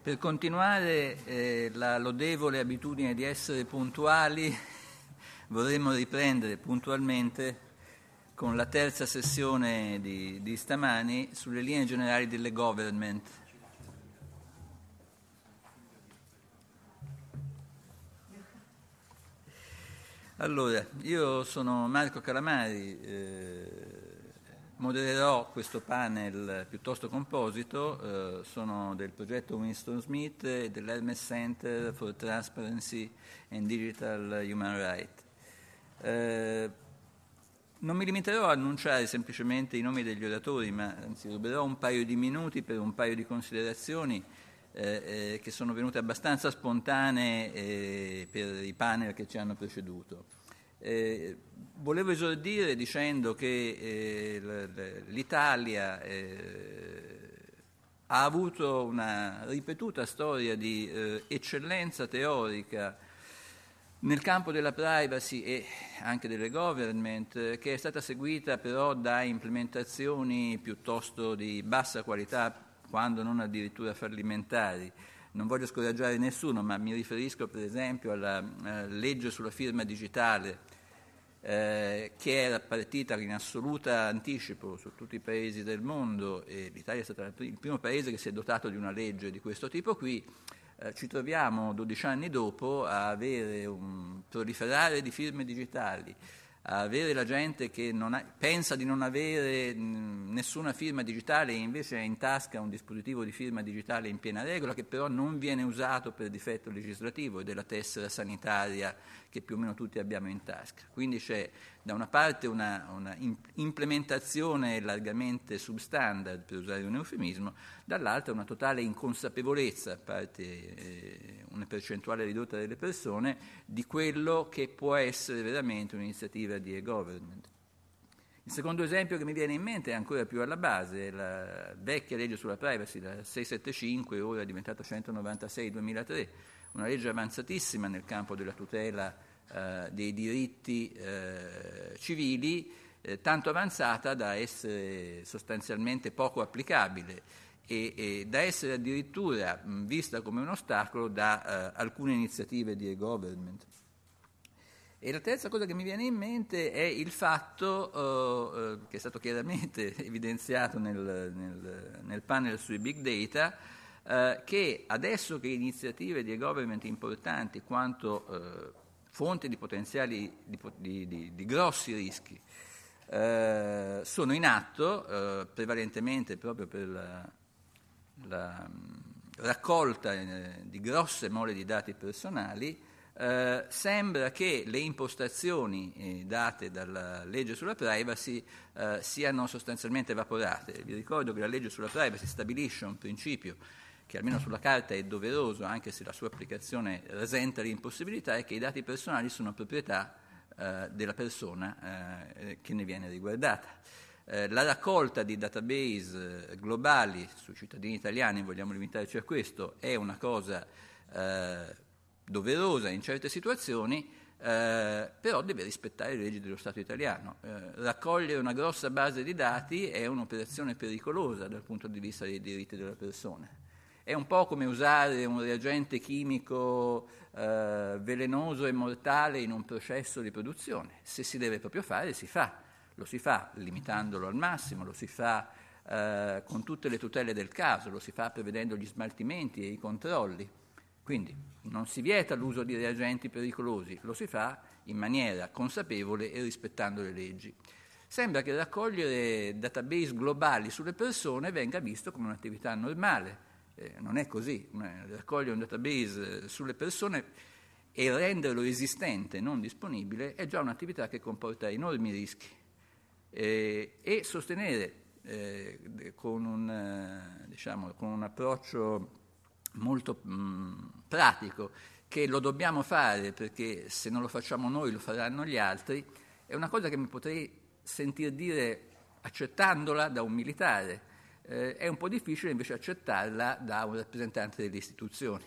Per continuare la lodevole abitudine di essere puntuali, vorremmo riprendere puntualmente con la terza sessione di stamani sulle linee generali delle government. Allora, io sono Marco Calamari, modererò questo panel piuttosto composito, sono del progetto Winston Smith e dell'Hermes Center for Transparency and Digital Human Rights. Non mi limiterò a annunciare semplicemente i nomi degli oratori, ma anzi ruberò un paio di minuti per un paio di considerazioni che sono venute abbastanza spontanee per i panel che ci hanno preceduto. Volevo esordire dicendo che l'Italia ha avuto una ripetuta storia di eccellenza teorica nel campo della privacy e anche delle government, che è stata seguita però da implementazioni piuttosto di bassa qualità, quando non addirittura fallimentari. Non voglio scoraggiare nessuno, ma mi riferisco per esempio alla legge sulla firma digitale, che era partita in assoluta anticipo su tutti i paesi del mondo, e l'Italia è stato il primo paese che si è dotato di una legge di questo tipo qui. Ci troviamo 12 anni dopo a avere un proliferare di firme digitali, a avere la gente che pensa di non avere nessuna firma digitale e invece ha in tasca un dispositivo di firma digitale in piena regola, che però non viene usato per difetto legislativo, ed è la tessera sanitaria che più o meno tutti abbiamo in tasca. Quindi c'è da una parte una implementazione largamente substandard, per usare un eufemismo, dall'altra una totale inconsapevolezza, a parte una percentuale ridotta delle persone, di quello che può essere veramente un'iniziativa di e-government. Il secondo esempio che mi viene in mente è ancora più alla base, la vecchia legge sulla privacy, la 675, ora diventata 196/2003, una legge avanzatissima nel campo della tutela dei diritti civili, tanto avanzata da essere sostanzialmente poco applicabile e da essere addirittura vista come un ostacolo da alcune iniziative di e-government. E la terza cosa che mi viene in mente è il fatto, che è stato chiaramente evidenziato nel panel sui big data, che adesso che iniziative di e-government importanti quanto fonte di potenziali di grossi rischi sono in atto, prevalentemente proprio per la raccolta di grosse mole di dati personali, sembra che le impostazioni date dalla legge sulla privacy siano sostanzialmente evaporate. Vi ricordo che la legge sulla privacy stabilisce un principio che almeno sulla carta è doveroso, anche se la sua applicazione rasenta l'impossibilità, è che i dati personali sono proprietà della persona che ne viene riguardata. La raccolta di database globali sui cittadini italiani, vogliamo limitarci a questo, è una cosa doverosa in certe situazioni, però deve rispettare le leggi dello Stato italiano. Raccogliere una grossa base di dati è un'operazione pericolosa dal punto di vista dei diritti della persona. È un po' come usare un reagente chimico velenoso e mortale in un processo di produzione. Se si deve proprio fare, si fa. Lo si fa limitandolo al massimo, lo si fa con tutte le tutele del caso, lo si fa prevedendo gli smaltimenti e i controlli. Quindi non si vieta l'uso di reagenti pericolosi, lo si fa in maniera consapevole e rispettando le leggi. Sembra che raccogliere database globali sulle persone venga visto come un'attività normale. Non è così. Raccogliere un database sulle persone e renderlo esistente, non disponibile, è già un'attività che comporta enormi rischi. E sostenere con un approccio molto pratico che lo dobbiamo fare perché se non lo facciamo noi lo faranno gli altri, è una cosa che mi potrei sentir dire accettandola da un militare. È un po' difficile invece accettarla da un rappresentante delle istituzioni.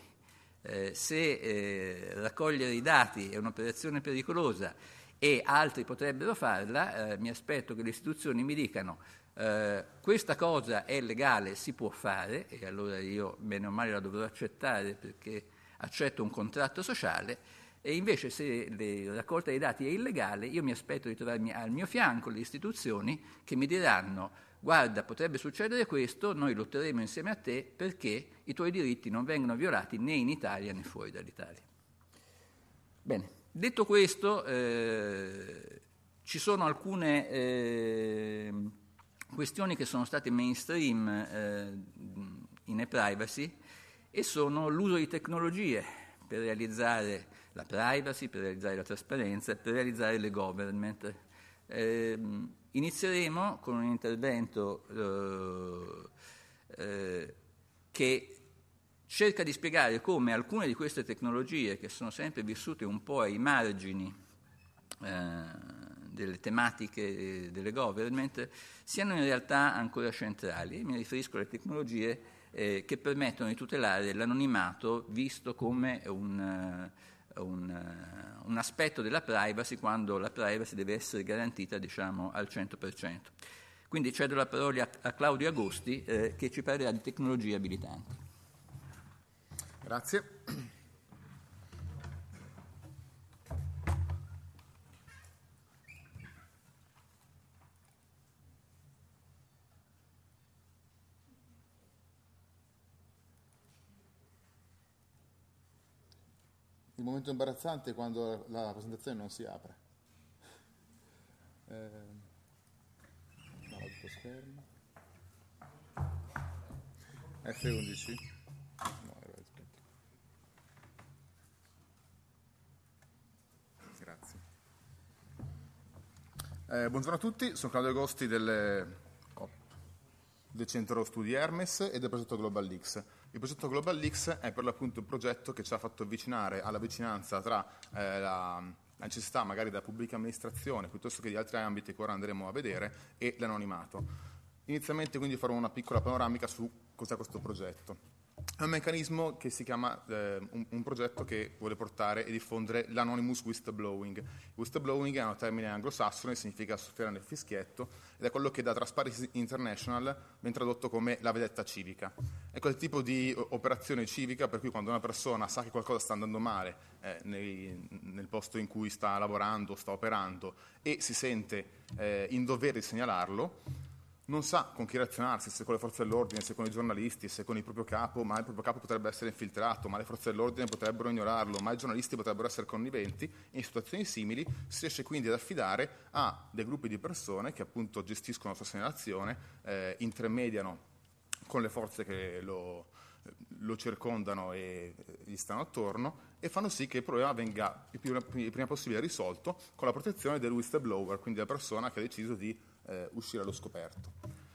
Se raccogliere i dati è un'operazione pericolosa e altri potrebbero farla, mi aspetto che le istituzioni mi dicano Questa cosa è legale, si può fare, e allora io bene o male la dovrò accettare perché accetto un contratto sociale, e invece se la raccolta dei dati è illegale, io mi aspetto di trovarmi al mio fianco le istituzioni che mi diranno: guarda, potrebbe succedere questo, noi lotteremo insieme a te perché i tuoi diritti non vengono violati né in Italia né fuori dall'Italia. Bene, detto questo, ci sono alcune questioni che sono state mainstream in e-privacy, e sono l'uso di tecnologie per realizzare la privacy, per realizzare la trasparenza e per realizzare le government. Inizieremo con un intervento che cerca di spiegare come alcune di queste tecnologie, che sono sempre vissute un po' ai margini delle tematiche delle government, siano in realtà ancora centrali. Mi riferisco alle tecnologie che permettono di tutelare l'anonimato visto come un aspetto della privacy, quando la privacy deve essere garantita, diciamo, al 100%. Quindi cedo la parola a Claudio Agosti, che ci parlerà di tecnologie abilitanti. Grazie. Il momento imbarazzante è quando la presentazione non si apre. No, tutto schermo. F11. No, era scritto. Grazie. Buongiorno a tutti, sono Claudio Agosti del Centro Studi Hermes e del progetto Global Leaks. Il progetto Global Leaks è per l'appunto un progetto che ci ha fatto avvicinare alla vicinanza tra la necessità magari della pubblica amministrazione piuttosto che di altri ambiti che ora andremo a vedere e l'anonimato. Inizialmente quindi farò una piccola panoramica su cos'è questo progetto. È un meccanismo che si chiama, un progetto che vuole portare e diffondere l'anonymous whistleblowing. Whistleblowing è un termine anglosassone, significa soffiare nel fischietto, ed è quello che da Transparency International viene tradotto come la vedetta civica. È quel tipo di operazione civica per cui quando una persona sa che qualcosa sta andando male nel posto in cui sta lavorando, sta operando, e si sente in dovere di segnalarlo, non sa con chi relazionarsi, se con le forze dell'ordine, se con i giornalisti, se con il proprio capo, ma il proprio capo potrebbe essere infiltrato, ma le forze dell'ordine potrebbero ignorarlo, ma i giornalisti potrebbero essere conniventi, e in situazioni simili si riesce quindi ad affidare a dei gruppi di persone che appunto gestiscono la sua segnalazione, intermediano con le forze che lo circondano e gli stanno attorno, e fanno sì che il problema venga il prima possibile risolto con la protezione del whistleblower, quindi della persona che ha deciso di uscire allo scoperto.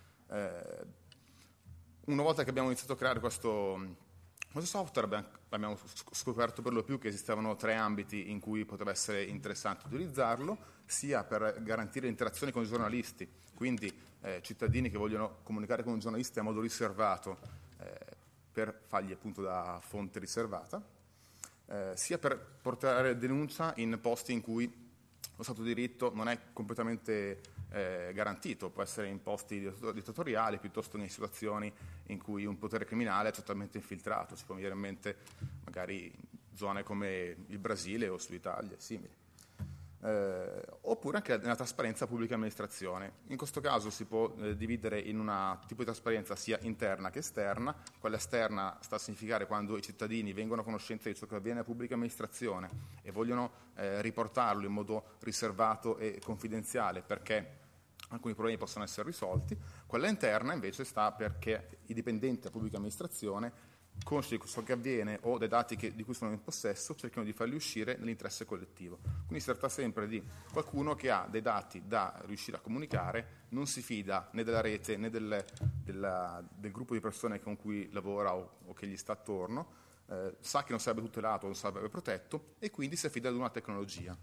Una volta che abbiamo iniziato a creare questo software abbiamo scoperto per lo più che esistevano 3 ambiti in cui poteva essere interessante utilizzarlo, sia per garantire interazioni con i giornalisti, quindi cittadini che vogliono comunicare con un giornalista a modo riservato per fargli appunto da fonte riservata, sia per portare denuncia in posti in cui lo Stato di diritto non è completamente garantito, può essere in posti dittatoriali piuttosto che in situazioni in cui un potere criminale è totalmente infiltrato. Ci può venire in mente magari zone come il Brasile o Suditalia, simili. Oppure anche nella trasparenza pubblica amministrazione. In questo caso si può dividere in una tipo di trasparenza sia interna che esterna. Quella esterna sta a significare quando i cittadini vengono a conoscenza di ciò che avviene alla pubblica amministrazione e vogliono riportarlo in modo riservato e confidenziale perché alcuni problemi possono essere risolti. Quella interna invece sta perché i dipendenti della pubblica amministrazione, consci di ciò che avviene o dei dati di cui sono in possesso, cercano di farli uscire nell'interesse collettivo. Quindi si tratta sempre di qualcuno che ha dei dati da riuscire a comunicare, non si fida né della rete né del gruppo di persone con cui lavora o che gli sta attorno, sa che non sarebbe tutelato, non sarebbe protetto, e quindi si affida ad una tecnologia.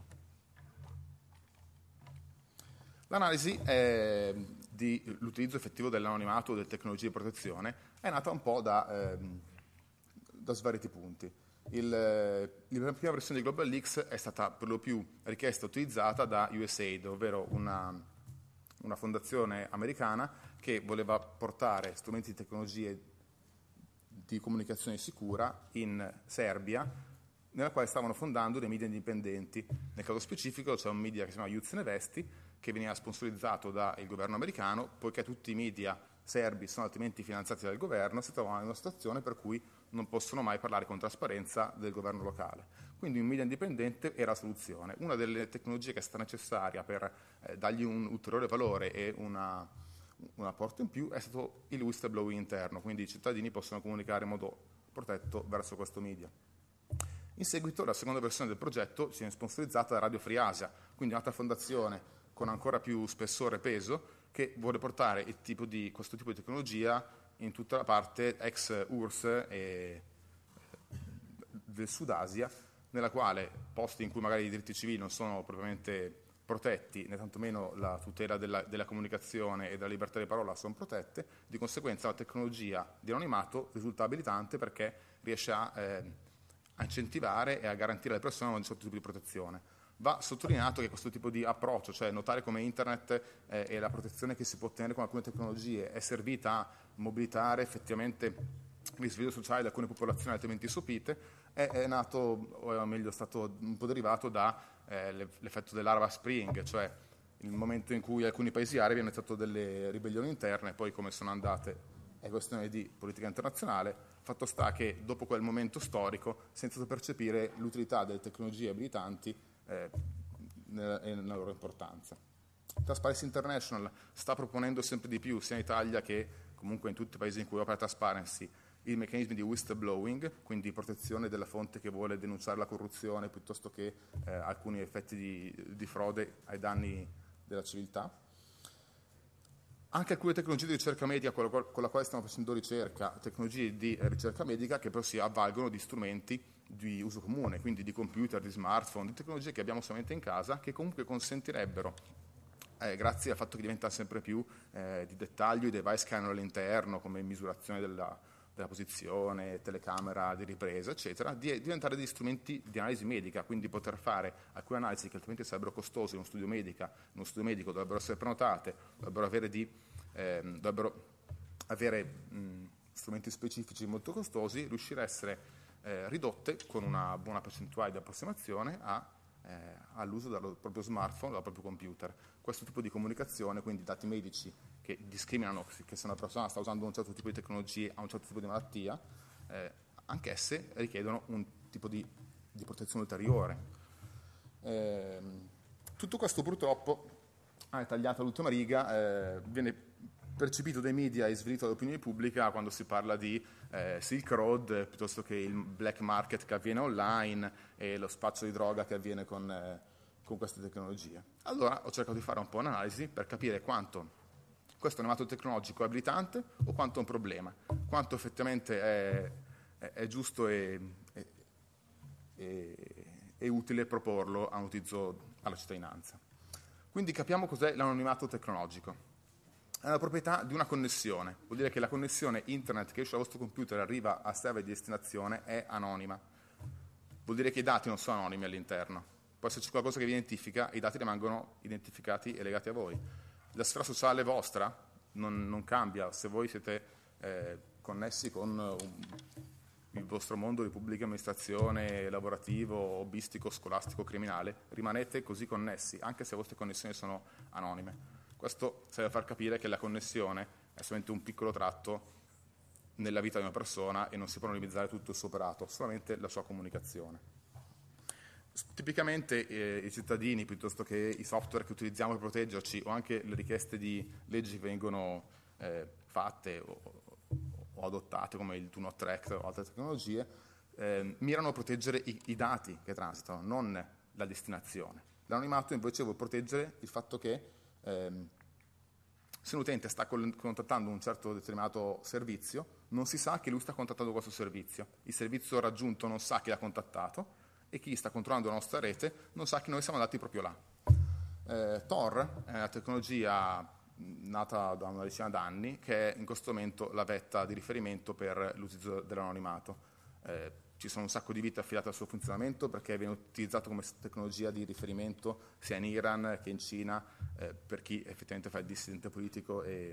L'analisi dell'utilizzo effettivo dell'anonimato o delle tecnologie di protezione è nata un po' da svariati punti. La prima versione di Global Leaks è stata per lo più richiesta e utilizzata da USAID, ovvero una una fondazione americana che voleva portare strumenti di tecnologie di comunicazione sicura in Serbia, nella quale stavano fondando dei media indipendenti. Nel caso specifico c'è un media che si chiama Youth Investi, che veniva sponsorizzato dal governo americano, poiché tutti i media serbi sono altrimenti finanziati dal governo, si trovano in una situazione per cui non possono mai parlare con trasparenza del governo locale. Quindi un media indipendente era la soluzione. Una delle tecnologie che è stata necessaria per dargli un ulteriore valore e un apporto in più è stato il whistleblowing interno, quindi i cittadini possono comunicare in modo protetto verso questo media. In seguito la seconda versione del progetto viene sponsorizzata da Radio Free Asia, quindi un'altra fondazione con ancora più spessore e peso che vuole portare questo tipo di tecnologia in tutta la parte ex URSS e del Sud Asia, nella quale posti in cui magari i diritti civili non sono propriamente protetti, né tantomeno la tutela della comunicazione e della libertà di parola sono protette, di conseguenza la tecnologia di anonimato risulta abilitante perché riesce a incentivare e a garantire alle persone un certo tipo di protezione. Va sottolineato che questo tipo di approccio, cioè notare come internet e la protezione che si può ottenere con alcune tecnologie è servita a mobilitare effettivamente il risveglio sociale di alcune popolazioni altrimenti sopite, è nato, o meglio è stato un po' derivato dall'effetto dell'Arab Spring, cioè il momento in cui alcuni paesi arabi hanno iniziato delle ribellioni interne, poi come sono andate è questione di politica internazionale. Fatto sta che dopo quel momento storico si è iniziato a percepire l'utilità delle tecnologie abilitanti e nella loro importanza. Transparency International sta proponendo sempre di più, sia in Italia che comunque in tutti i paesi in cui opera Transparency, i meccanismi di whistleblowing, quindi protezione della fonte che vuole denunciare la corruzione piuttosto che alcuni effetti di frode ai danni della civiltà. Anche alcune tecnologie di ricerca medica con la quale stiamo facendo ricerca, tecnologie di ricerca medica che però si avvalgono di strumenti di uso comune, quindi di computer, di smartphone, di tecnologie che abbiamo solamente in casa, che comunque consentirebbero, grazie al fatto che diventa sempre più di dettaglio, i device che hanno all'interno, come misurazione della posizione, telecamera di ripresa, eccetera, di diventare degli strumenti di analisi medica, quindi poter fare alcune analisi che altrimenti sarebbero costose in uno studio medico dovrebbero essere prenotate, dovrebbero avere strumenti specifici molto costosi, riuscire a essere ridotte con una buona percentuale di approssimazione all'uso del proprio smartphone, del proprio computer. Questo tipo di comunicazione, quindi dati medici che discriminano che se una persona sta usando un certo tipo di tecnologie a un certo tipo di malattia, anch'esse richiedono un tipo di protezione ulteriore. Tutto questo purtroppo, è tagliata l'ultima riga, viene percepito dai media e svilito dall'opinione pubblica quando si parla di Silk Road piuttosto che il black market che avviene online e lo spaccio di droga che avviene con queste tecnologie. Allora ho cercato di fare un po' un'analisi per capire quanto questo anonimato tecnologico è abilitante o quanto è un problema, quanto effettivamente è giusto e utile proporlo a un utilizzo alla cittadinanza. Quindi capiamo cos'è l'anonimato tecnologico. È la proprietà di una connessione, vuol dire che la connessione internet che esce dal vostro computer e arriva al server di destinazione è anonima, vuol dire che i dati non sono anonimi all'interno, poi se c'è qualcosa che vi identifica, i dati rimangono identificati e legati a voi. La sfera sociale vostra non cambia, se voi siete connessi con il vostro mondo di pubblica amministrazione, lavorativo, hobbistico, scolastico, criminale, rimanete così connessi, anche se le vostre connessioni sono anonime. Questo serve a far capire che la connessione è solamente un piccolo tratto nella vita di una persona e non si può anonimizzare tutto il suo operato, solamente la sua comunicazione. Tipicamente i cittadini, piuttosto che i software che utilizziamo per proteggerci o anche le richieste di leggi che vengono fatte o adottate come il Do Not Track o altre tecnologie, mirano a proteggere i dati che transitano, non la destinazione. L'anonimato invece vuole proteggere il fatto che se un utente sta contattando un certo determinato servizio, non si sa che lui sta contattando questo servizio. Il servizio raggiunto non sa chi l'ha contattato e chi sta controllando la nostra rete non sa che noi siamo andati proprio là. Tor è una tecnologia nata da una decina d'anni che è in questo momento la vetta di riferimento per l'utilizzo dell'anonimato. ci sono un sacco di vite affidate al suo funzionamento perché viene utilizzato come tecnologia di riferimento sia in Iran che in Cina per chi effettivamente fa il dissidente politico e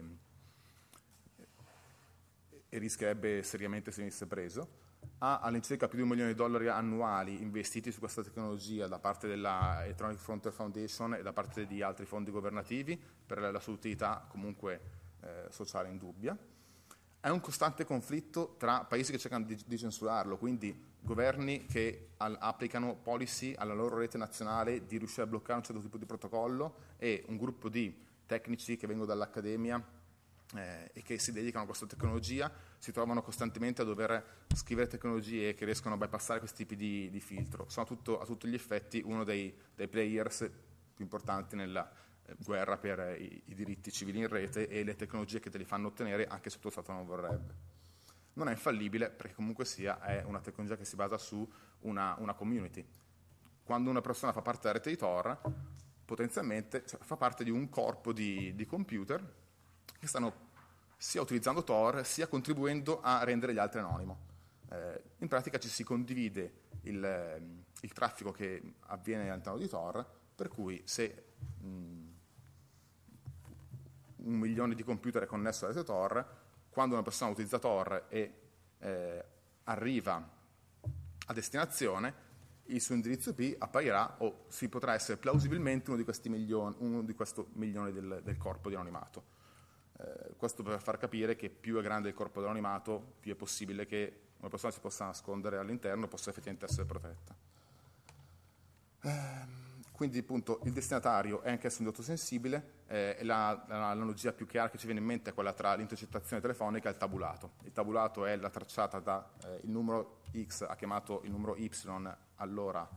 rischierebbe seriamente se venisse preso. Ha all'incirca più di $1 milione annuali investiti su questa tecnologia da parte della Electronic Frontier Foundation e da parte di altri fondi governativi per la sua utilità comunque sociale indubbia. È un costante conflitto tra paesi che cercano di censurarlo, quindi governi che applicano policy alla loro rete nazionale di riuscire a bloccare un certo tipo di protocollo e un gruppo di tecnici che vengono dall'accademia e che si dedicano a questa tecnologia, si trovano costantemente a dover scrivere tecnologie che riescono a bypassare questi tipi di filtro. Sono a tutti gli effetti uno dei players più importanti nella guerra per i diritti civili in rete e le tecnologie che te li fanno ottenere anche se il tuo Stato non vorrebbe. Non è infallibile perché comunque sia è una tecnologia che si basa su una community. Quando una persona fa parte della rete di Tor, potenzialmente fa parte di un corpo di computer che stanno sia utilizzando Tor sia contribuendo a rendere gli altri anonimo. In pratica ci si condivide il traffico che avviene all'interno di Tor, per cui se 1 milione di computer è connesso alla rete Tor, quando una persona utilizza Tor e arriva a destinazione, il suo indirizzo IP apparirà o si potrà essere plausibilmente uno di questo milione del corpo di anonimato. Questo per far capire che più è grande il corpo di anonimato, più è possibile che una persona si possa nascondere all'interno e possa effettivamente essere protetta. Quindi appunto il destinatario è anch'esso un dato sensibile, l'analogia più chiara che ci viene in mente è quella tra l'intercettazione telefonica e il tabulato. Il tabulato è la tracciata da il numero X ha chiamato il numero Y all'ora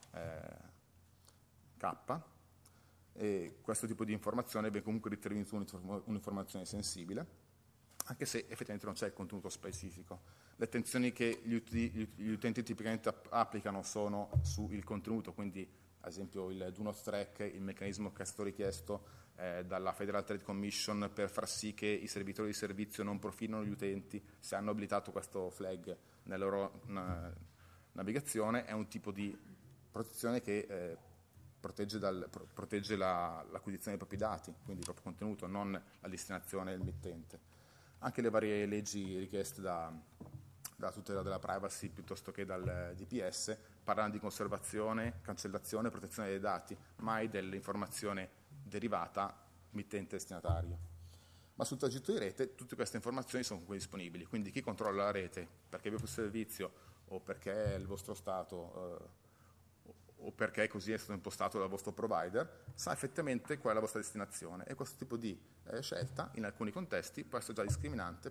K, e questo tipo di informazione viene comunque ritenuto un'informazione sensibile, anche se effettivamente non c'è il contenuto specifico. Le attenzioni che gli utenti tipicamente applicano sono sul contenuto, quindi ad esempio il do not track, il meccanismo che è stato richiesto dalla Federal Trade Commission per far sì che i servitori di servizio non profilino gli utenti se hanno abilitato questo flag nella loro navigazione, è un tipo di protezione che protegge l'acquisizione dei propri dati, quindi il proprio contenuto, non la destinazione del mittente. Anche le varie leggi richieste dalla tutela della privacy piuttosto che dal DPS parlano di conservazione, cancellazione e protezione dei dati, mai dell'informazione derivata mittente-destinatario. Ma sul tragitto di rete tutte queste informazioni sono comunque disponibili, quindi chi controlla la rete perché vi è più servizio o perché è il vostro Stato o perché così è stato impostato dal vostro provider, sa effettivamente qual è la vostra destinazione e questo tipo di scelta in alcuni contesti può essere già discriminante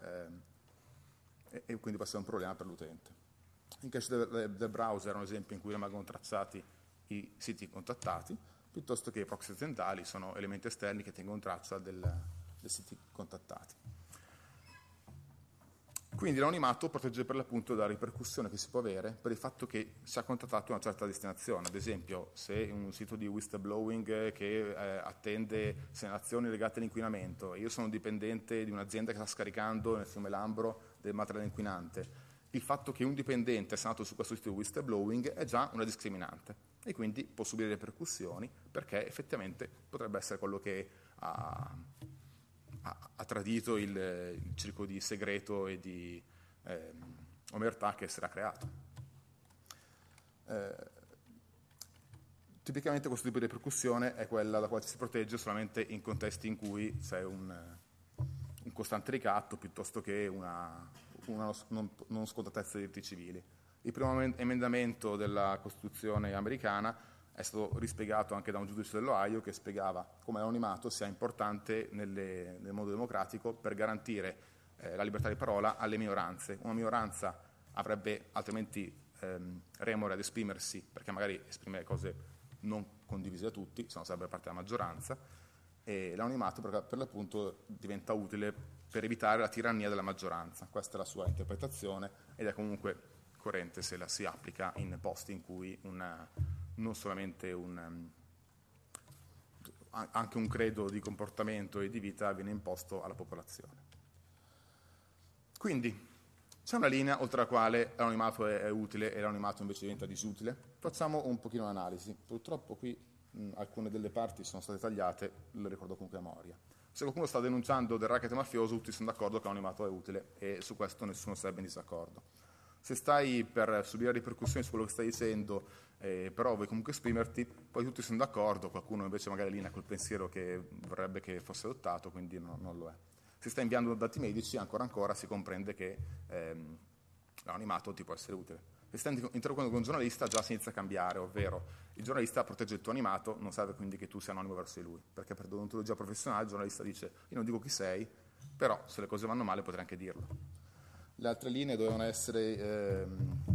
e quindi può essere un problema per l'utente. In caso del browser è un esempio in cui rimangono tracciati i siti contattati, piuttosto che i proxy aziendali sono elementi esterni che tengono traccia dei siti contattati. Quindi l'anonimato protegge per l'appunto dalla ripercussione che si può avere per il fatto che si è contattato una certa destinazione. Ad esempio, se un sito di whistleblowing che attende segnalazioni legate all'inquinamento, io sono dipendente di un'azienda che sta scaricando nel fiume Lambro del materiale inquinante, il fatto che un dipendente sia nato su questo sito di whistleblowing è già una discriminante e quindi può subire ripercussioni perché effettivamente potrebbe essere quello che ha tradito il circolo di segreto e di omertà che si era creato. Tipicamente questo tipo di ripercussione è quella da quale si protegge solamente in contesti in cui c'è un costante ricatto piuttosto che una non scontatezza dei diritti civili. Il primo emendamento della Costituzione americana è stato rispiegato anche da un giudice dell'Ohio che spiegava come l'anonimato sia importante nel mondo democratico per garantire la libertà di parola alle minoranze. Una minoranza avrebbe altrimenti remore ad esprimersi perché magari esprime cose non condivise da tutti, se no sarebbe parte della maggioranza, e l'anonimato per l'appunto diventa utile per evitare la tirannia della maggioranza. Questa è la sua interpretazione ed è comunque corrente se la si applica in posti in cui non solamente anche un credo di comportamento e di vita viene imposto alla popolazione. Quindi, C'è una linea oltre la quale l'anonimato è utile e l'anonimato invece diventa disutile. Facciamo un pochino un'analisi. Purtroppo qui alcune delle parti sono state tagliate, le ricordo comunque a memoria. Se qualcuno sta denunciando del racket mafioso, tutti sono d'accordo che l'anonimato è utile e su questo nessuno sarebbe in disaccordo. Se stai per subire ripercussioni su quello che stai dicendo, però vuoi comunque esprimerti, poi tutti sono d'accordo, qualcuno invece magari linea col pensiero che vorrebbe che fosse adottato, quindi non lo è. Se stai inviando dati medici, ancora si comprende che l'anonimato ti può essere utile. Se stai interloquendo con un giornalista, già si inizia a cambiare, ovvero il giornalista protegge il tuo animato, non serve quindi che tu sia anonimo verso di lui, perché per deontologia professionale il giornalista dice io non dico chi sei, però se le cose vanno male potrei anche dirlo. Le altre linee dovevano essere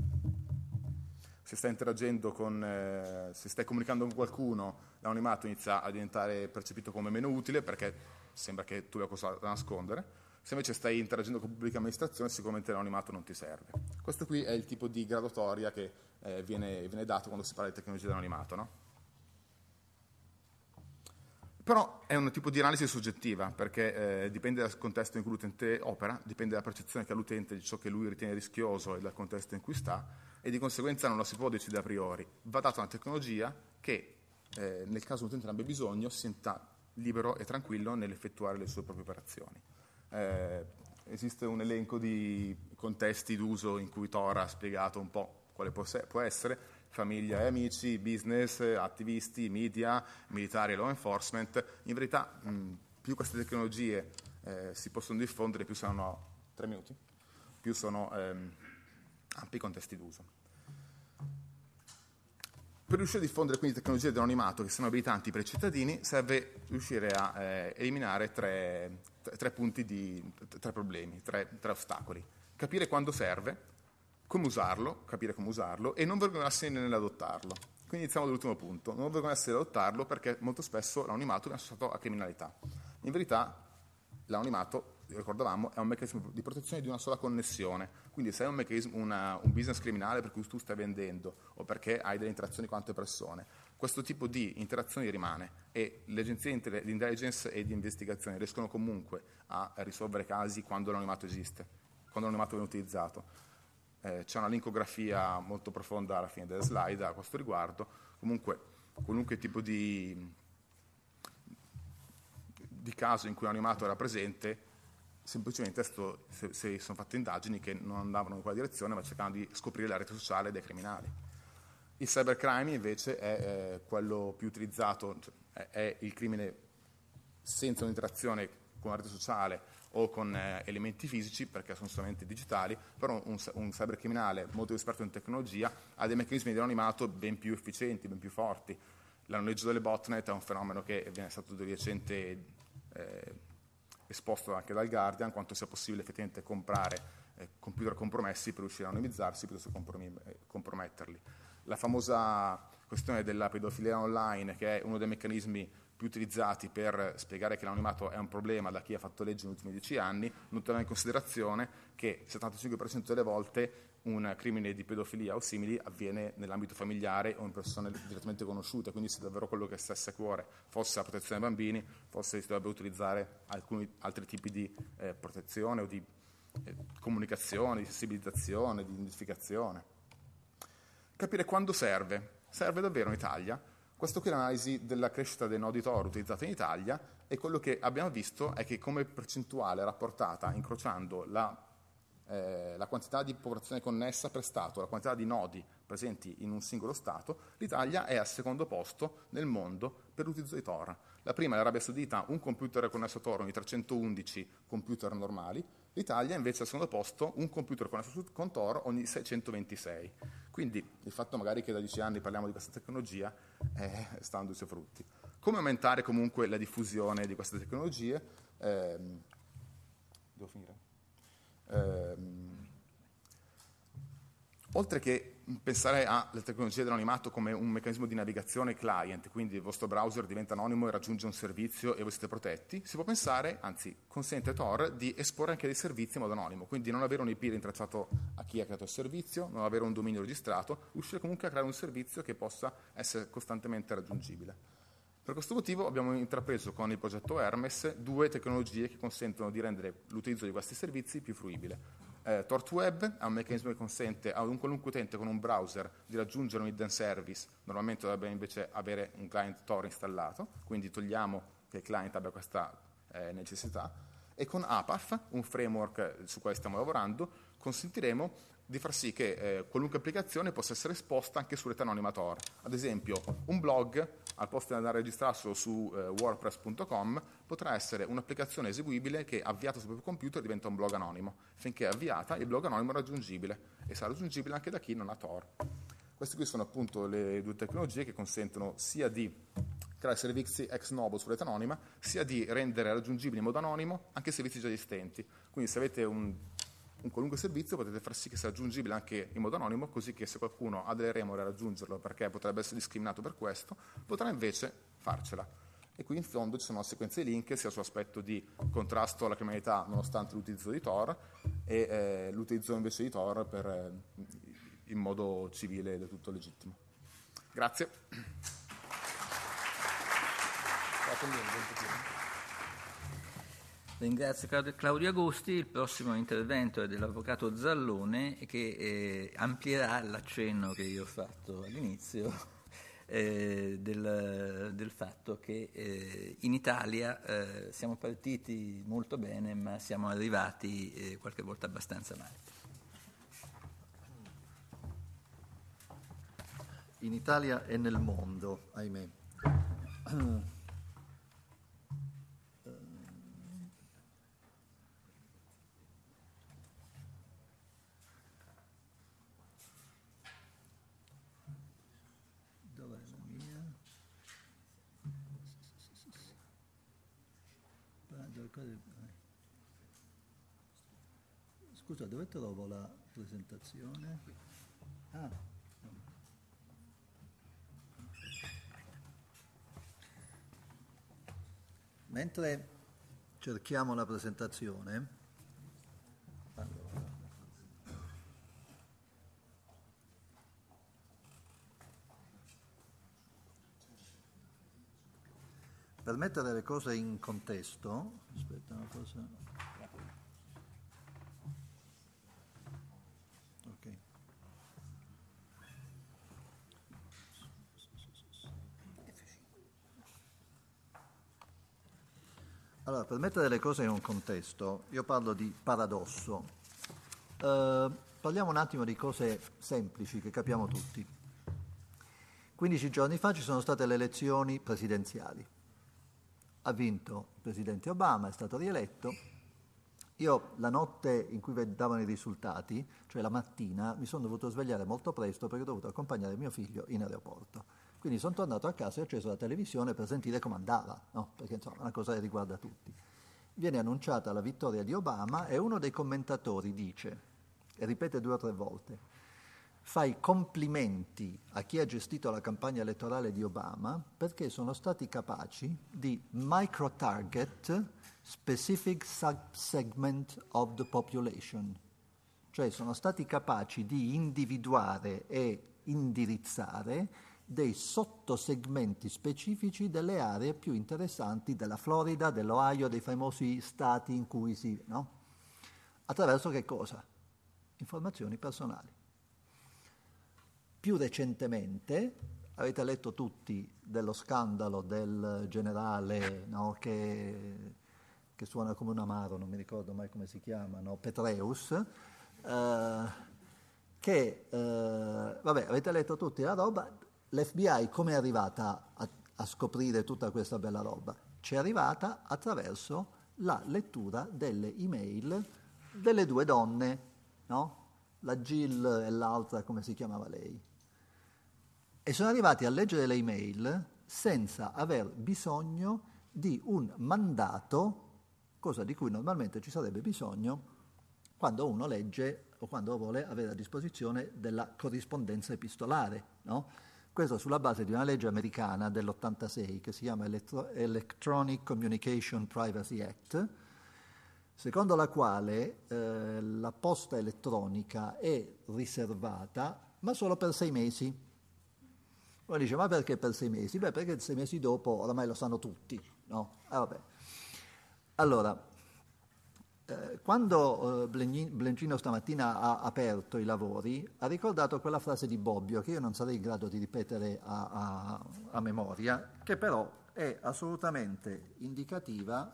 se stai interagendo se stai comunicando con qualcuno, l'anonimato inizia a diventare percepito come meno utile perché sembra che tu abbia qualcosa da nascondere. Se invece stai interagendo con pubblica amministrazione, sicuramente l'anonimato non ti serve. Questo qui è il tipo di graduatoria che viene dato quando si parla di tecnologia dell'anonimato, no? Però è un tipo di analisi soggettiva, perché dipende dal contesto in cui l'utente opera, dipende dalla percezione che ha l'utente di ciò che lui ritiene rischioso e dal contesto in cui sta, e di conseguenza non la si può decidere a priori. Va data una tecnologia che, nel caso l'utente ne abbia bisogno, si senta libero e tranquillo nell'effettuare le sue proprie operazioni. Esiste un elenco di contesti d'uso in cui Tor ha spiegato un po' quale può essere: famiglia e amici, business, attivisti, media, militari e law enforcement. In verità più queste tecnologie si possono diffondere, più saranno 3 minuti, più sono ampi contesti d'uso. Per riuscire a diffondere quindi tecnologie dell'anonimato che sono abilitanti per i cittadini, serve riuscire a eliminare tre problemi, tre ostacoli. Capire quando serve, capire come usarlo e non vergognarsi nell'adottarlo. Quindi iniziamo dall'ultimo punto. Non vergognarsi nell'adottarlo perché molto spesso l'anonimato viene associato a criminalità. In verità l'anonimato, ricordavamo, è un meccanismo di protezione di una sola connessione. Quindi se è un business criminale per cui tu stai vendendo o perché hai delle interazioni con altre persone, questo tipo di interazioni rimane e le agenzie di intelligence e di investigazione riescono comunque a risolvere casi quando l'anonimato esiste, quando l'anonimato viene utilizzato. C'è una linkografia molto profonda alla fine delle slide a questo riguardo. Comunque qualunque tipo di caso in cui l'anonimato era presente, semplicemente se sono fatte indagini che non andavano in quella direzione ma cercavano di scoprire la rete sociale dei criminali. Il cybercrime invece è quello più utilizzato, cioè è il crimine senza un'interazione con la rete sociale o con elementi fisici, perché sono solamente digitali, però un cybercriminale molto esperto in tecnologia ha dei meccanismi di anonimato ben più efficienti, ben più forti. L'annoleggio delle botnet è un fenomeno che viene stato di recente esposto anche dal Guardian, quanto sia possibile effettivamente comprare computer compromessi per riuscire a anonimizzarsi piuttosto che comprometterli. La famosa questione della pedofilia online, che è uno dei meccanismi più utilizzati per spiegare che l'anonimato è un problema da chi ha fatto legge negli ultimi 10 anni, non tenendo in considerazione che il 75% delle volte un crimine di pedofilia o simili avviene nell'ambito familiare o in persone direttamente conosciute, quindi se davvero quello che stesse a cuore fosse la protezione dei bambini, forse si dovrebbe utilizzare alcuni altri tipi di protezione o di comunicazione, di sensibilizzazione, di identificazione. Capire quando serve. Serve davvero in Italia? Questo qui è l'analisi della crescita dei nodi Tor utilizzati in Italia e quello che abbiamo visto è che come percentuale rapportata, incrociando la quantità di popolazione connessa per Stato, la quantità di nodi presenti in un singolo Stato, l'Italia è al secondo posto nel mondo per l'utilizzo di Tor. La prima è l'Arabia Saudita, un computer connesso a Tor ogni 311 computer normali, l'Italia invece al secondo posto, un computer connesso con Tor ogni 626. Quindi il fatto magari che da 10 anni parliamo di questa tecnologia sta dando i suoi frutti. Come aumentare comunque la diffusione di queste tecnologie? Devo finire? Oltre che pensare alla tecnologia dell'anonimato come un meccanismo di navigazione client, quindi il vostro browser diventa anonimo e raggiunge un servizio e voi siete protetti, si può pensare, anzi consente Tor, di esporre anche dei servizi in modo anonimo, quindi non avere un IP rintracciato a chi ha creato il servizio, non avere un dominio registrato, riuscire comunque a creare un servizio che possa essere costantemente raggiungibile. Per questo motivo abbiamo intrapreso con il progetto Hermes 2 tecnologie che consentono di rendere l'utilizzo di questi servizi più fruibile. TortWeb è un meccanismo che consente a un qualunque utente con un browser di raggiungere un hidden service. Normalmente dovrebbe invece avere un client Tor installato, quindi togliamo che il client abbia questa necessità. E con APAF, un framework su cui stiamo lavorando, consentiremo di far sì che qualunque applicazione possa essere esposta anche su rete anonima Tor. Ad esempio, un blog, al posto di andare a registrarselo su wordpress.com, potrà essere un'applicazione eseguibile che, avviata sul proprio computer, diventa un blog anonimo. Finché è avviata, il blog anonimo è raggiungibile, e sarà raggiungibile anche da chi non ha Tor. Queste qui sono appunto le due tecnologie che consentono sia di creare servizi ex novo su rete anonima, sia di rendere raggiungibili in modo anonimo anche servizi già esistenti. Quindi se avete un qualunque servizio potete far sì che sia raggiungibile anche in modo anonimo, così che se qualcuno ha delle remore a raggiungerlo perché potrebbe essere discriminato per questo, potrà invece farcela. E qui in fondo ci sono una sequenza di link sia sull'aspetto di contrasto alla criminalità nonostante l'utilizzo di Tor e l'utilizzo invece di Tor in modo civile e del tutto legittimo. Grazie. Ringrazio Claudio Agosti. Il prossimo intervento è dell'avvocato Zallone, che amplierà l'accenno che io ho fatto all'inizio del fatto che in Italia siamo partiti molto bene, ma siamo arrivati qualche volta abbastanza male. In Italia e nel mondo, ahimè. Scusa, dove trovo la presentazione? Mentre cerchiamo la presentazione, per mettere le cose in contesto, aspetta una cosa. Ok. Allora, per mettere le cose in un contesto, io parlo di paradosso. Parliamo un attimo di cose semplici che capiamo tutti. 15 giorni fa ci sono state le elezioni presidenziali. Ha vinto il presidente Obama, è stato rieletto. Io la notte in cui davano i risultati, cioè la mattina, mi sono dovuto svegliare molto presto perché ho dovuto accompagnare mio figlio in aeroporto. Quindi sono tornato a casa e ho acceso la televisione per sentire come andava, no? Perché insomma è una cosa che riguarda tutti. Viene annunciata la vittoria di Obama e uno dei commentatori dice, e ripete 2 o 3 volte, fa i complimenti a chi ha gestito la campagna elettorale di Obama perché sono stati capaci di micro-target specific subsegment of the population, cioè sono stati capaci di individuare e indirizzare dei sottosegmenti specifici delle aree più interessanti della Florida, dell'Ohio, dei famosi stati in cui si... no? Attraverso che cosa? Informazioni personali. Più recentemente, avete letto tutti dello scandalo del generale, no, che suona come un amaro, non mi ricordo mai come si chiama, no, Petraeus, avete letto tutti la roba. L'FBI come è arrivata a scoprire tutta questa bella roba? Ci è arrivata attraverso la lettura delle email delle 2 donne, no? La Jill e l'altra, come si chiamava lei? E sono arrivati a leggere le email senza aver bisogno di un mandato, cosa di cui normalmente ci sarebbe bisogno quando uno legge o quando vuole avere a disposizione della corrispondenza epistolare, no? Questo sulla base di una legge americana dell'86 che si chiama Electronic Communication Privacy Act, secondo la quale la posta elettronica è riservata, ma solo per 6 mesi. Uno dice, ma perché per 6 mesi? Beh, perché 6 mesi dopo oramai lo sanno tutti, no? Vabbè. Allora, Quando Blencino stamattina ha aperto i lavori, ha ricordato quella frase di Bobbio, che io non sarei in grado di ripetere a memoria, che però è assolutamente indicativa,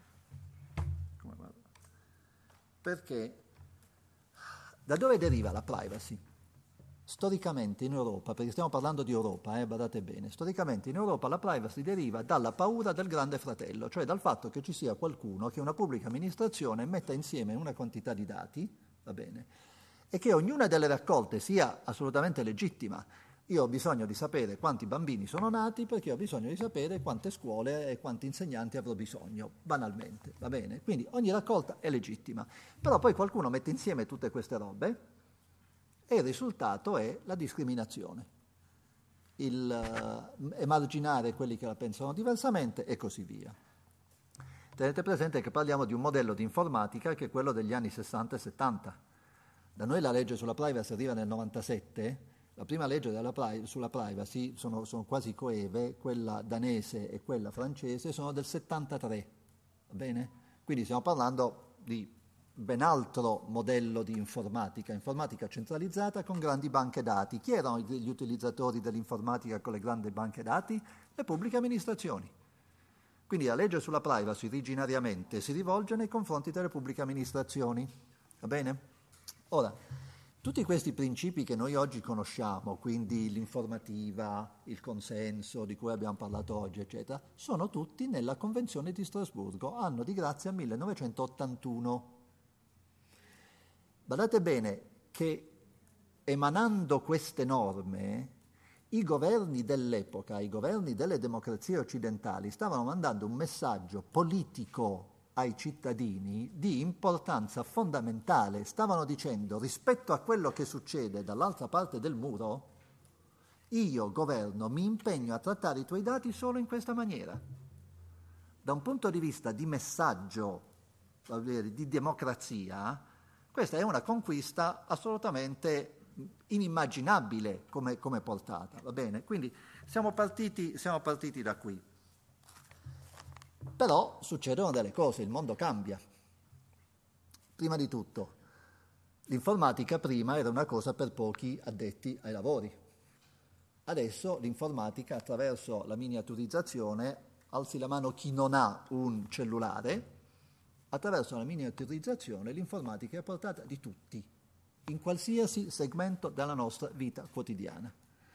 perché da dove deriva la privacy? Storicamente in Europa, perché stiamo parlando di Europa, badate bene, storicamente in Europa la privacy deriva dalla paura del grande fratello, cioè dal fatto che ci sia qualcuno, che una pubblica amministrazione metta insieme una quantità di dati, va bene, e che ognuna delle raccolte sia assolutamente legittima. Io ho bisogno di sapere quanti bambini sono nati perché ho bisogno di sapere quante scuole e quanti insegnanti avrò bisogno, banalmente, va bene? Quindi ogni raccolta è legittima, però poi qualcuno mette insieme tutte queste robe e il risultato è la discriminazione, emarginare quelli che la pensano diversamente e così via. Tenete presente che parliamo di un modello di informatica che è quello degli anni 60 e 70. Da noi la legge sulla privacy arriva nel 97, la prima legge sulla privacy sono quasi coeve, quella danese e quella francese sono del 73, va bene? Quindi stiamo parlando di ben altro modello di informatica centralizzata con grandi banche dati. Chi erano gli utilizzatori dell'informatica con le grandi banche dati? Le pubbliche amministrazioni. Quindi la legge sulla privacy originariamente si rivolge nei confronti delle pubbliche amministrazioni. Va bene? Ora, tutti questi principi che noi oggi conosciamo, quindi l'informativa, il consenso di cui abbiamo parlato oggi, eccetera, sono tutti nella Convenzione di Strasburgo, anno di grazia 1981. Badate bene che emanando queste norme i governi dell'epoca, i governi delle democrazie occidentali stavano mandando un messaggio politico ai cittadini di importanza fondamentale. Stavano dicendo, rispetto a quello che succede dall'altra parte del muro, io, governo, mi impegno a trattare i tuoi dati solo in questa maniera. Da un punto di vista di messaggio, di democrazia, questa è una conquista assolutamente inimmaginabile come portata, va bene? Quindi siamo partiti da qui. Però succedono delle cose, il mondo cambia. Prima di tutto, l'informatica prima era una cosa per pochi addetti ai lavori. Adesso l'informatica, attraverso la miniaturizzazione, alzi la mano chi non ha un cellulare, attraverso la miniaturizzazione l'informatica è a portata di tutti, in qualsiasi segmento della nostra vita quotidiana.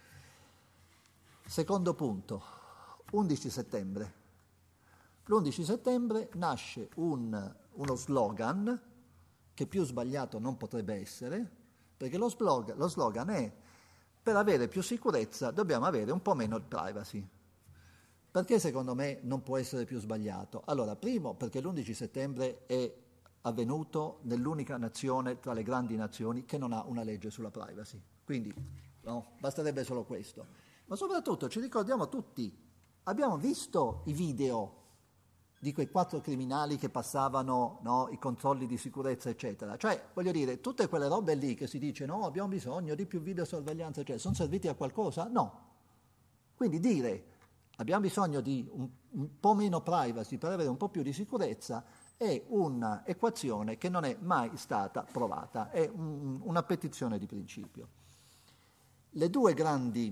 Secondo punto, 11 settembre. L'11 settembre nasce uno slogan che più sbagliato non potrebbe essere, perché lo slogan è: per avere più sicurezza dobbiamo avere un po' meno privacy. Perché secondo me non può essere più sbagliato? Allora, primo, perché l'11 settembre è avvenuto nell'unica nazione tra le grandi nazioni che non ha una legge sulla privacy. Quindi, no, basterebbe solo questo. Ma soprattutto ci ricordiamo tutti, abbiamo visto i video di quei 4 criminali che passavano, no, i controlli di sicurezza, eccetera. Cioè, voglio dire, tutte quelle robe lì che si dice, no, abbiamo bisogno di più videosorveglianza, eccetera, sono serviti a qualcosa? No. Quindi dire abbiamo bisogno di un po' meno privacy per avere un po' più di sicurezza è un'equazione che non è mai stata provata, è una petizione di principio. I due grandi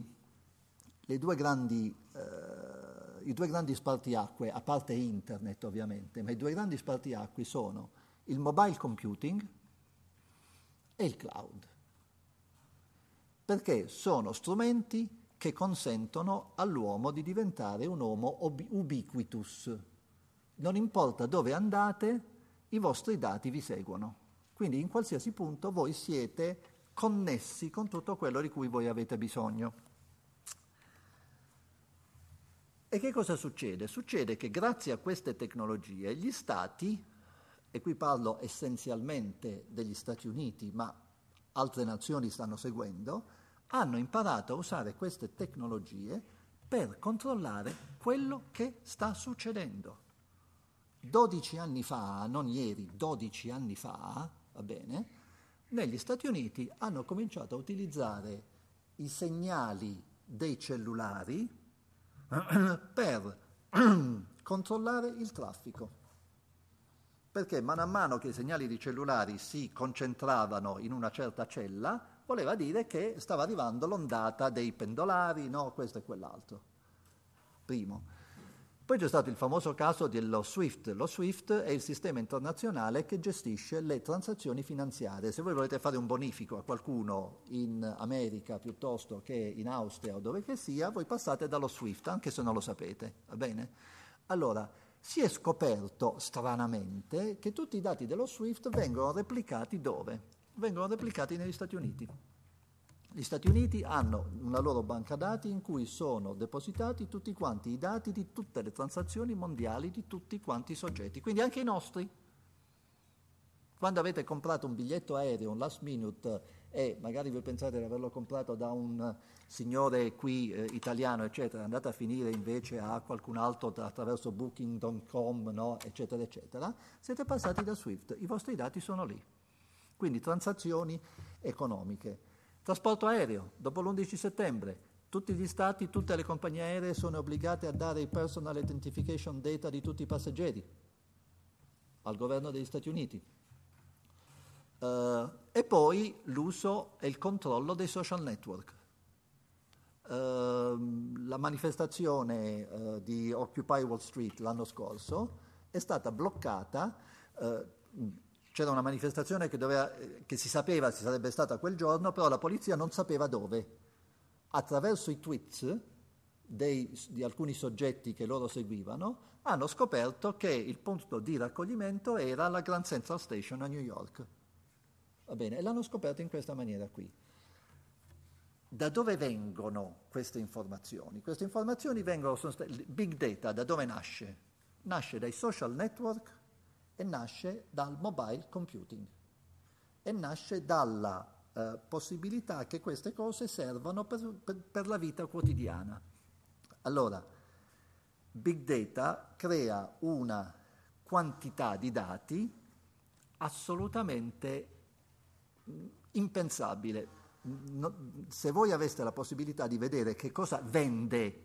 spartiacque, a parte internet ovviamente, ma i due grandi spartiacque sono il mobile computing e il cloud, perché sono strumenti che consentono all'uomo di diventare un uomo ubiquitous. Non importa dove andate, i vostri dati vi seguono. Quindi in qualsiasi punto voi siete connessi con tutto quello di cui voi avete bisogno. E che cosa succede? Succede che grazie a queste tecnologie gli Stati, e qui parlo essenzialmente degli Stati Uniti, ma altre nazioni stanno seguendo, hanno imparato a usare queste tecnologie per controllare quello che sta succedendo. 12 anni fa, non ieri, 12 anni fa, va bene, negli Stati Uniti hanno cominciato a utilizzare i segnali dei cellulari per controllare il traffico. perché mano a mano che i segnali di cellulari si concentravano in una certa cella, voleva dire che stava arrivando l'ondata dei pendolari, no, questo e quell'altro. Primo. Poi c'è stato il famoso caso dello SWIFT. Lo SWIFT è il sistema internazionale che gestisce le transazioni finanziarie. Se voi volete fare un bonifico a qualcuno in America piuttosto che in Austria o dove che sia, voi passate dallo SWIFT, anche se non lo sapete, va bene? Allora, si è scoperto stranamente che tutti i dati dello SWIFT vengono replicati dove? Vengono replicati negli Stati Uniti. Gli Stati Uniti hanno una loro banca dati in cui sono depositati tutti quanti i dati di tutte le transazioni mondiali di tutti quanti i soggetti, quindi anche i nostri. Quando avete comprato un biglietto aereo, un last minute, e magari voi pensate di averlo comprato da un signore qui italiano, eccetera, andate a finire invece a qualcun altro attraverso booking.com, no, eccetera, eccetera, siete passati da SWIFT, i vostri dati sono lì. Quindi transazioni economiche. Trasporto aereo, dopo l'11 settembre, tutti gli stati, tutte le compagnie aeree sono obbligate a dare i personal identification data di tutti i passeggeri al governo degli Stati Uniti. E poi l'uso e il controllo dei social network. La manifestazione di Occupy Wall Street l'anno scorso è stata bloccata. C'era una manifestazione che si sapeva ci sarebbe stata quel giorno, però la polizia non sapeva dove. Attraverso i tweets di alcuni soggetti che loro seguivano, hanno scoperto che il punto di raccoglimento era la Grand Central Station a New York. Va bene, e l'hanno scoperto in questa maniera qui. Da dove vengono queste informazioni? Queste informazioni vengono, big data, da dove nasce? Nasce dai social network, e nasce dal mobile computing e nasce dalla possibilità che queste cose servano per la vita quotidiana. Allora, big data crea una quantità di dati assolutamente impensabile. Se voi aveste la possibilità di vedere che cosa vende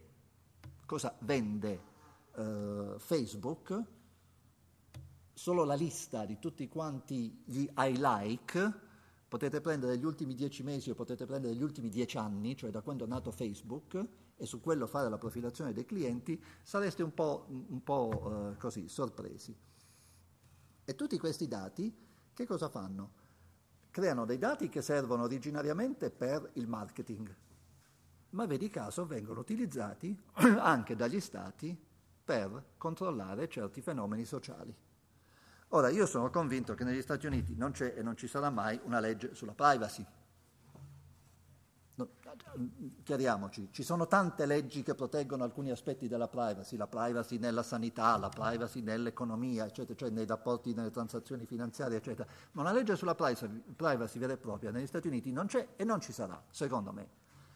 Facebook, solo la lista di tutti quanti gli I like, potete prendere gli ultimi 10 mesi o potete prendere gli ultimi 10 anni, cioè da quando è nato Facebook, e su quello fare la profilazione dei clienti, sareste un po' così, sorpresi. E tutti questi dati che cosa fanno? Creano dei dati che servono originariamente per il marketing, ma vedi caso vengono utilizzati anche dagli stati per controllare certi fenomeni sociali. Ora, io sono convinto che negli Stati Uniti non c'è e non ci sarà mai una legge sulla privacy. No, chiariamoci, ci sono tante leggi che proteggono alcuni aspetti della privacy, la privacy nella sanità, la privacy nell'economia, eccetera, cioè nei rapporti, nelle transazioni finanziarie, eccetera. Ma una legge sulla privacy vera e propria negli Stati Uniti non c'è e non ci sarà, secondo me.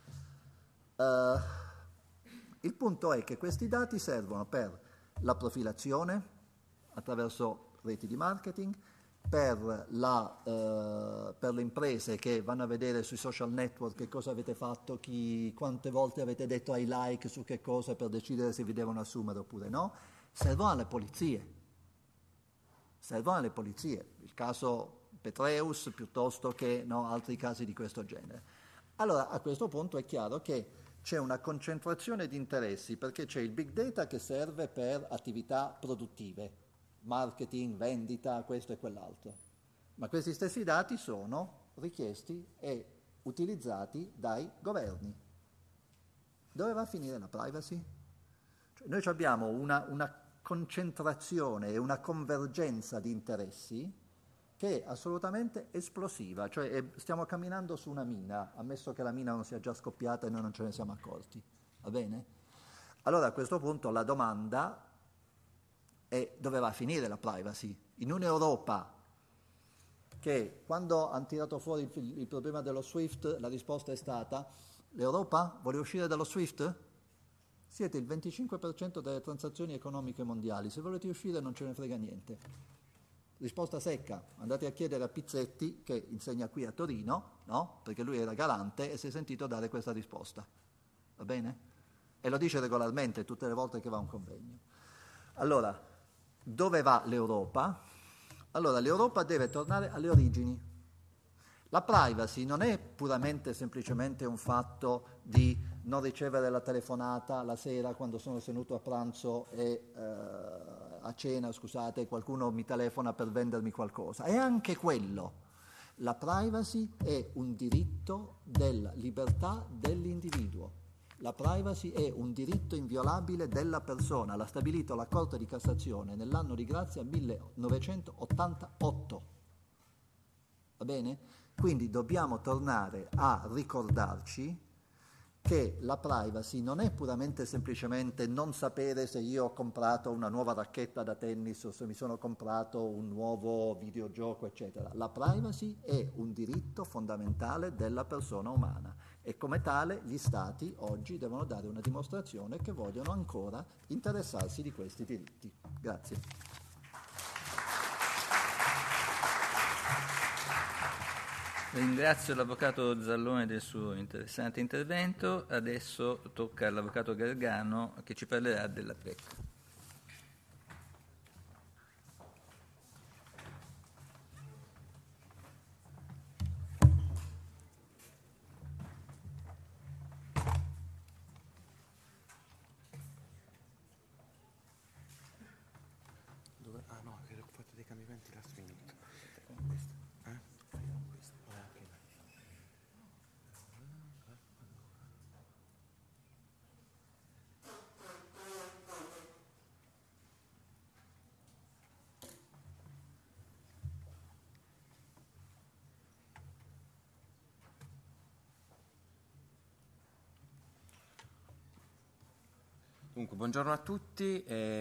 Il punto è che questi dati servono per la profilazione attraverso reti di marketing, per le imprese che vanno a vedere sui social network che cosa avete fatto, quante volte avete detto ai like su che cosa per decidere se vi devono assumere oppure no, servono alle polizie. Il caso Petreus piuttosto che altri casi di questo genere. Allora, a questo punto è chiaro che c'è una concentrazione di interessi, perché c'è il big data che serve per attività produttive, marketing, vendita, questo e quell'altro. Ma questi stessi dati sono richiesti e utilizzati dai governi. Dove va a finire la privacy? Cioè, noi abbiamo una concentrazione e una convergenza di interessi che è assolutamente esplosiva, cioè stiamo camminando su una mina, ammesso che la mina non sia già scoppiata e noi non ce ne siamo accorti, va bene? Allora a questo punto la domanda è dove va a finire la privacy? In un'Europa che quando hanno tirato fuori il problema dello SWIFT la risposta è stata: l'Europa vuole uscire dallo SWIFT? Siete il 25% delle transazioni economiche mondiali, se volete uscire non ce ne frega niente. Risposta secca, andate a chiedere a Pizzetti, che insegna qui a Torino, no? Perché lui era galante e si è sentito dare questa risposta, va bene? E lo dice regolarmente tutte le volte che va a un convegno. Allora, dove va l'Europa? Allora, l'Europa deve tornare alle origini. La privacy non è puramente semplicemente un fatto di non ricevere la telefonata la sera quando sono seduto a pranzo e a cena, scusate, qualcuno mi telefona per vendermi qualcosa. È anche quello. La privacy è un diritto della libertà dell'individuo. La privacy è un diritto inviolabile della persona, l'ha stabilito la Corte di Cassazione nell'anno di grazia 1988. Va bene? Quindi dobbiamo tornare a ricordarci che la privacy non è puramente e semplicemente non sapere se io ho comprato una nuova racchetta da tennis o se mi sono comprato un nuovo videogioco, eccetera. La privacy è un diritto fondamentale della persona umana e come tale gli Stati oggi devono dare una dimostrazione che vogliono ancora interessarsi di questi diritti. Grazie. Ringrazio l'Avvocato Zallone del suo interessante intervento. Adesso tocca all'Avvocato Gargano che ci parlerà della PEC. No, che ho fatto dei cambiamenti last minute. Dunque, buongiorno a tutti,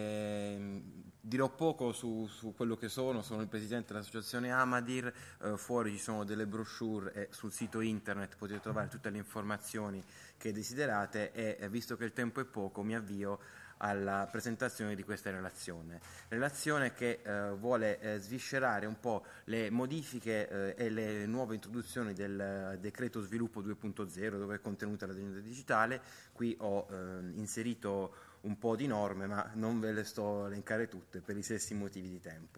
dirò poco su quello che sono il presidente dell'associazione Amadir, fuori ci sono delle brochure e sul sito internet potete trovare tutte le informazioni che desiderate e visto che il tempo è poco mi avvio alla presentazione di questa relazione che vuole sviscerare un po' le modifiche e le nuove introduzioni del decreto sviluppo 2.0 dove è contenuta l'agenda digitale. Qui ho inserito un po' di norme ma non ve le sto a elencare tutte per i stessi motivi di tempo.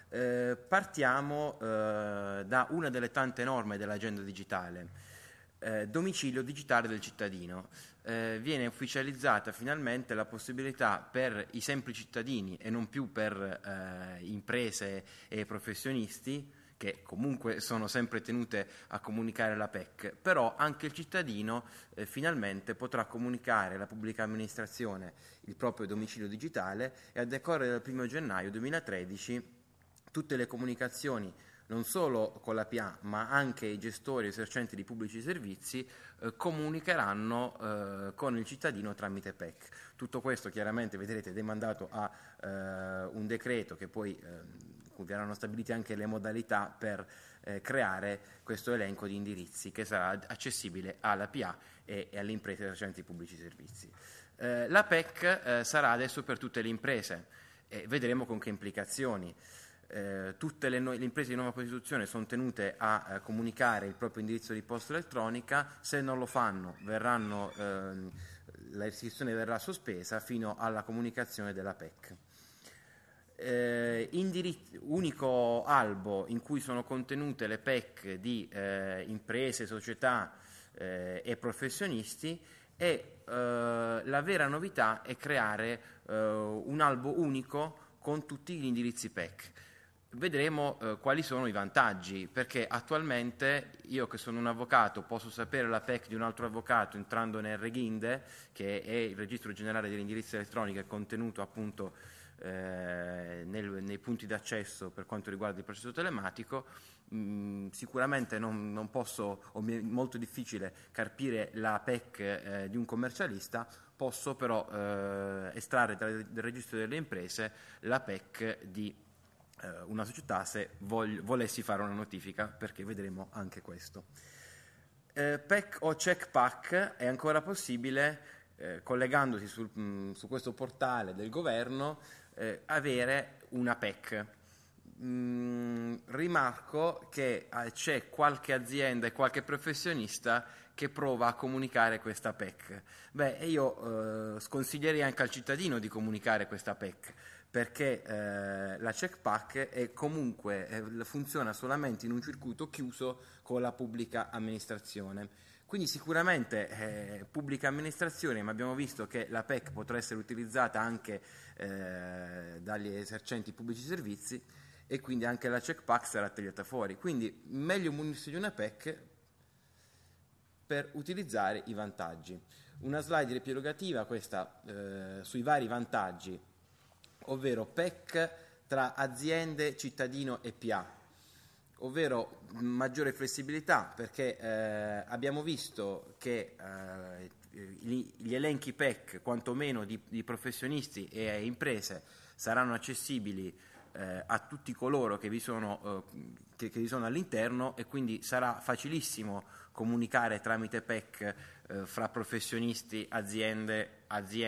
Partiamo da una delle tante norme dell'agenda digitale. Domicilio digitale del cittadino. Viene ufficializzata finalmente la possibilità per i semplici cittadini e non più per imprese e professionisti che comunque sono sempre tenute a comunicare la PEC, però anche il cittadino finalmente potrà comunicare alla pubblica amministrazione il proprio domicilio digitale e a decorrere dal 1 gennaio 2013 tutte le comunicazioni non solo con la PA ma anche i gestori esercenti di pubblici servizi comunicheranno con il cittadino tramite PEC. Tutto questo chiaramente vedrete demandato a un decreto che poi verranno stabilite anche le modalità per creare questo elenco di indirizzi che sarà accessibile alla PA e alle imprese esercenti di pubblici servizi. La PEC sarà adesso per tutte le imprese e vedremo con che implicazioni. Tutte le imprese di nuova costituzione sono tenute a comunicare il proprio indirizzo di posta elettronica, se non lo fanno la iscrizione verrà sospesa fino alla comunicazione della PEC. Unico albo in cui sono contenute le PEC di imprese, società e professionisti e la vera novità è creare un albo unico con tutti gli indirizzi PEC. Vedremo quali sono i vantaggi, perché attualmente io che sono un avvocato posso sapere la PEC di un altro avvocato entrando nel Reghinde, che è il registro generale degli indirizzi elettronici, è contenuto appunto nei punti d'accesso per quanto riguarda il processo telematico. Sicuramente non posso, o mi è molto difficile carpire la PEC di un commercialista, posso però estrarre dal registro delle imprese la PEC di una società se volessi fare una notifica, perché vedremo anche questo. PEC o check PAC è ancora possibile, collegandosi su questo portale del governo, avere una PEC. Rimarco che c'è qualche azienda e qualche professionista che prova a comunicare questa PEC. Io sconsiglierei anche al cittadino di comunicare questa PEC, perché la check pack è comunque funziona solamente in un circuito chiuso con la pubblica amministrazione. Quindi sicuramente pubblica amministrazione, ma abbiamo visto che la PEC potrà essere utilizzata anche dagli esercenti pubblici servizi, e quindi anche la check pack sarà tagliata fuori. Quindi meglio munirsi di una PEC per utilizzare i vantaggi. Una slide riepilogativa, questa sui vari vantaggi, ovvero PEC tra aziende, cittadino e PA, ovvero maggiore flessibilità, perché abbiamo visto che gli elenchi PEC, quantomeno di professionisti e imprese, saranno accessibili a tutti coloro che vi sono all'interno, e quindi sarà facilissimo comunicare tramite PEC fra professionisti, aziende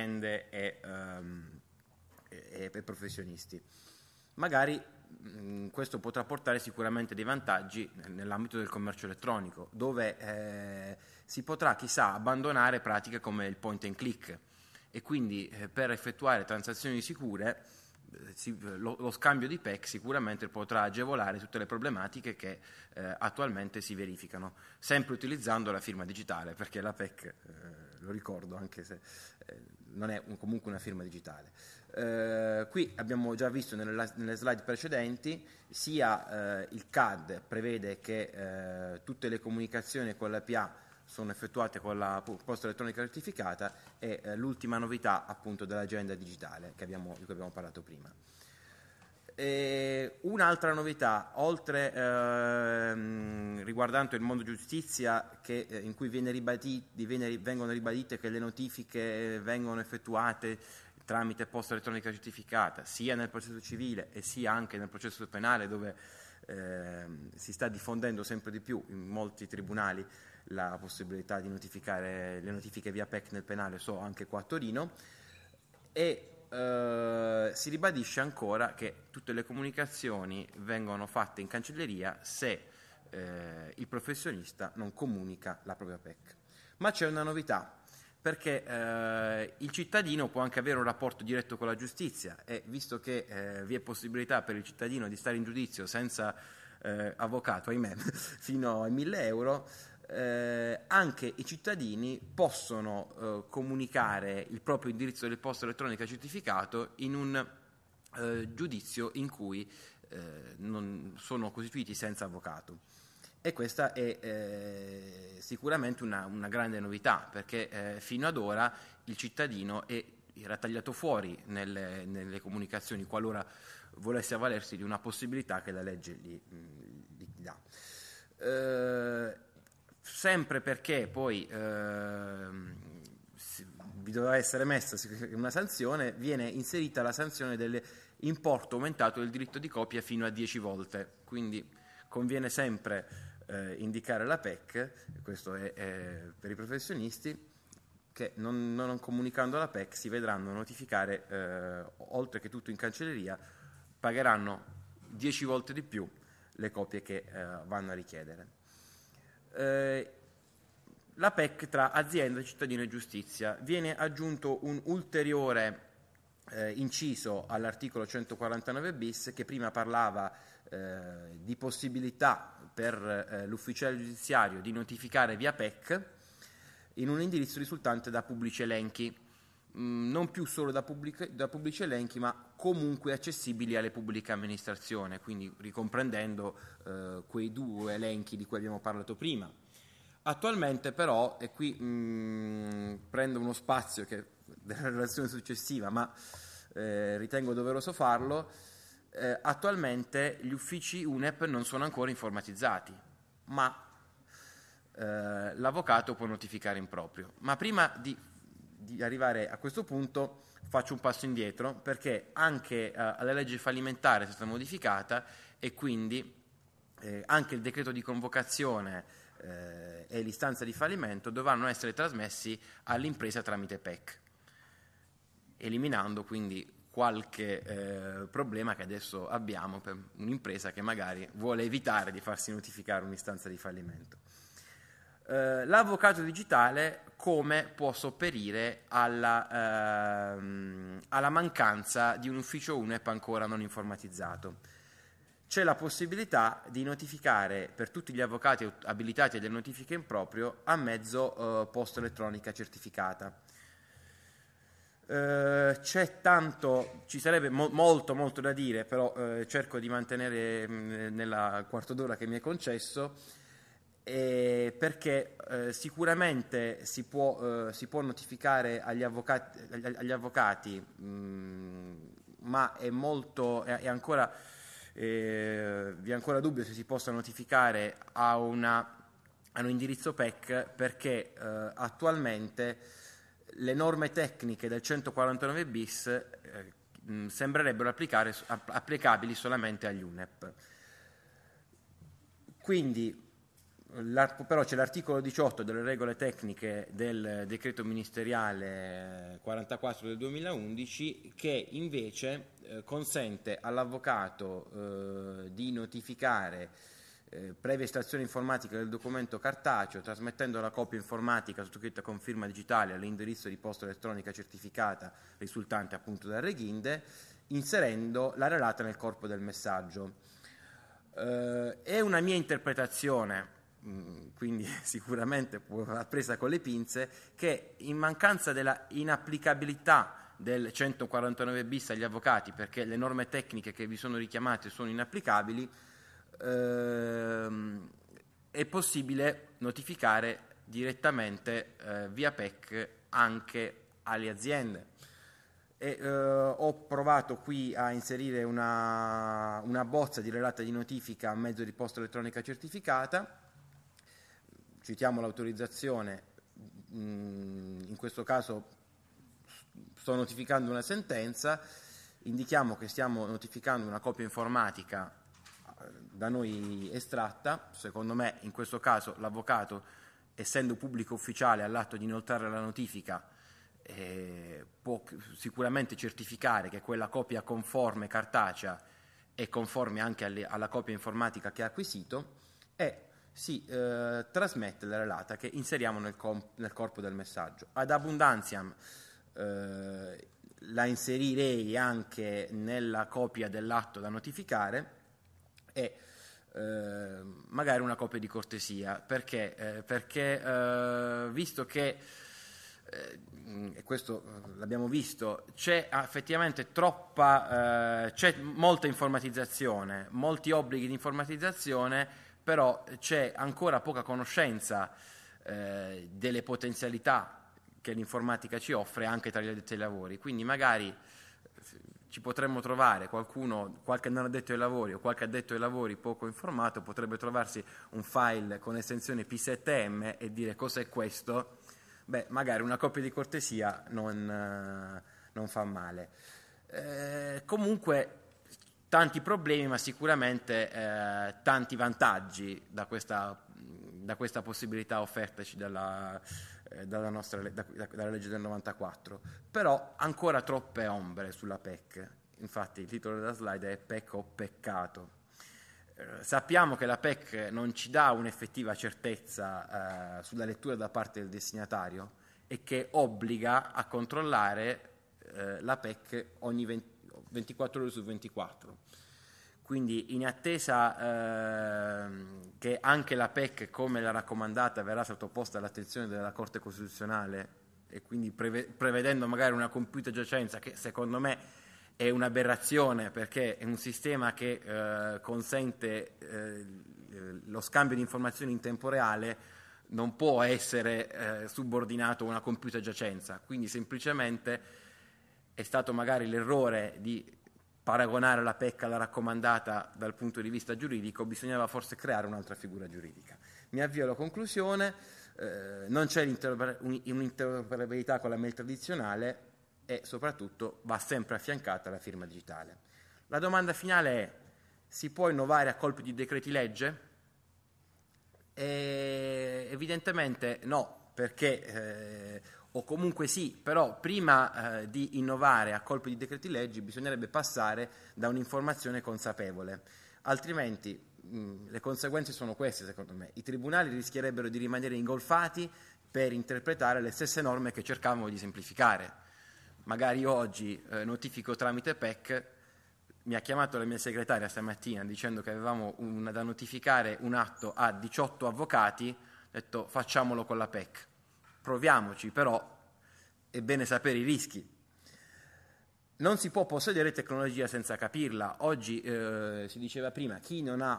e professionisti. Magari questo potrà portare sicuramente dei vantaggi nell'ambito del commercio elettronico, dove si potrà, chissà, abbandonare pratiche come il point and click, e quindi per effettuare transazioni sicure lo scambio di PEC sicuramente potrà agevolare tutte le problematiche che attualmente si verificano, sempre utilizzando la firma digitale, perché la PEC, lo ricordo, anche se non è comunque una firma digitale. Qui abbiamo già visto nelle slide precedenti, sia il CAD prevede che tutte le comunicazioni con la PA sono effettuate con la posta elettronica certificata, e l'ultima novità appunto dell'agenda digitale di cui abbiamo parlato prima. Un'altra novità, oltre riguardante il mondo giustizia, in cui vengono ribadite che le notifiche vengono effettuate tramite posta elettronica certificata sia nel processo civile e sia anche nel processo penale, dove si sta diffondendo sempre di più in molti tribunali la possibilità di notificare le notifiche via PEC nel penale, anche qua a Torino, e si ribadisce ancora che tutte le comunicazioni vengono fatte in cancelleria se il professionista non comunica la propria PEC. Ma c'è una novità, perché il cittadino può anche avere un rapporto diretto con la giustizia, e visto che vi è possibilità per il cittadino di stare in giudizio senza avvocato, ahimè, fino ai 1.000 euro, anche i cittadini possono comunicare il proprio indirizzo del posta elettronica certificato in un giudizio in cui non sono costituiti senza avvocato. E questa è sicuramente una grande novità, perché fino ad ora il cittadino era tagliato fuori nelle comunicazioni, qualora volesse avvalersi di una possibilità che la legge gli dà. Sempre perché poi vi dovrà essere messa una sanzione, viene inserita la sanzione dell'importo aumentato del diritto di copia fino a 10 volte, quindi conviene sempre indicare la PEC, questo è per i professionisti, che non comunicando la PEC si vedranno notificare, oltre che tutto in cancelleria, pagheranno 10 volte di più le copie che vanno a richiedere. La PEC tra azienda, cittadino e giustizia. Viene aggiunto un ulteriore inciso all'articolo 149 bis, che prima parlava di possibilità per l'ufficiale giudiziario di notificare via PEC in un indirizzo risultante da pubblici elenchi, non più solo da pubblici elenchi, ma comunque accessibili alle pubbliche amministrazioni, quindi ricomprendendo quei 2 elenchi di cui abbiamo parlato prima. Attualmente però, e qui prendo uno spazio che della relazione successiva, ma ritengo doveroso farlo, attualmente gli uffici UNEP non sono ancora informatizzati, ma l'avvocato può notificare in proprio. Ma prima di arrivare a questo punto faccio un passo indietro, perché anche la legge fallimentare è stata modificata, e quindi anche il decreto di convocazione e l'istanza di fallimento dovranno essere trasmessi all'impresa tramite PEC, eliminando quindi qualche problema che adesso abbiamo per un'impresa che magari vuole evitare di farsi notificare un'istanza di fallimento. L'avvocato digitale come può sopperire alla mancanza di un ufficio UNEP ancora non informatizzato. C'è la possibilità di notificare per tutti gli avvocati abilitati alle notifiche in proprio a mezzo posta elettronica certificata. Ci sarebbe molto da dire, però cerco di mantenere nella quarto d'ora che mi è concesso, perché sicuramente si può notificare agli avvocati, ma vi è ancora dubbio se si possa notificare a un indirizzo PEC, perché attualmente le norme tecniche del 149 bis sembrerebbero applicabili solamente agli UNEP. Quindi però c'è l'articolo 18 delle regole tecniche del decreto ministeriale 44 del 2011 che invece consente all'avvocato di notificare previa estrazione informatica del documento cartaceo, trasmettendo la copia informatica sottoscritta con firma digitale all'indirizzo di posta elettronica certificata risultante appunto dal Reghinde, inserendo la relata nel corpo del messaggio. È una mia interpretazione, quindi sicuramente può essere presa con le pinze, che in mancanza della inapplicabilità del 149 bis agli avvocati, perché le norme tecniche che vi sono richiamate sono inapplicabili, è possibile notificare direttamente via PEC anche alle aziende. Ho provato qui a inserire una bozza di relata di notifica a mezzo di posta elettronica certificata. Citiamo l'autorizzazione, in questo caso sto notificando una sentenza, indichiamo che stiamo notificando una copia informatica da noi estratta. Secondo me in questo caso l'avvocato, essendo pubblico ufficiale all'atto di inoltrare la notifica, può sicuramente certificare che quella copia conforme cartacea è conforme anche alla copia informatica che ha acquisito, e si trasmette la relata che inseriamo nel corpo del messaggio. Ad abundantiam la inserirei anche nella copia dell'atto da notificare e magari una copia di cortesia, perché visto che e questo l'abbiamo visto, c'è effettivamente c'è molta informatizzazione, molti obblighi di informatizzazione, però c'è ancora poca conoscenza delle potenzialità che l'informatica ci offre anche tra gli addetti ai lavori. Quindi magari ci potremmo trovare qualche non addetto ai lavori o qualche addetto ai lavori poco informato potrebbe trovarsi un file con estensione P7M e dire cos'è questo. Beh, magari una copia di cortesia non fa male. Comunque tanti problemi, ma sicuramente tanti vantaggi da questa possibilità offertaci dalla legge del 94, però ancora troppe ombre sulla PEC. Infatti il titolo della slide è PEC o peccato. Sappiamo che la PEC non ci dà un'effettiva certezza sulla lettura da parte del destinatario e che obbliga a controllare la PEC ogni 24 ore su 24. Quindi in attesa che anche la PEC, come la raccomandata, verrà sottoposta all'attenzione della Corte Costituzionale, e quindi prevedendo magari una compiuta giacenza, che secondo me è un'aberrazione, perché è un sistema che consente lo scambio di informazioni in tempo reale, non può essere subordinato a una compiuta giacenza. Quindi semplicemente è stato magari l'errore di paragonare la PEC alla raccomandata dal punto di vista giuridico, bisognava forse creare un'altra figura giuridica. Mi avvio alla conclusione, non c'è un'interoperabilità con la mail tradizionale e soprattutto va sempre affiancata la firma digitale. La domanda finale è: si può innovare a colpi di decreti legge? Evidentemente no, perché o comunque sì, però prima di innovare a colpi di decreti leggi bisognerebbe passare da un'informazione consapevole, altrimenti le conseguenze sono queste, secondo me. I tribunali rischierebbero di rimanere ingolfati per interpretare le stesse norme che cercavamo di semplificare. Magari io oggi notifico tramite PEC, mi ha chiamato la mia segretaria stamattina dicendo che avevamo da notificare un atto a 18 avvocati, ho detto facciamolo con la PEC, proviamoci, però è bene sapere i rischi. Non si può possedere tecnologia senza capirla. Oggi si diceva prima, chi non ha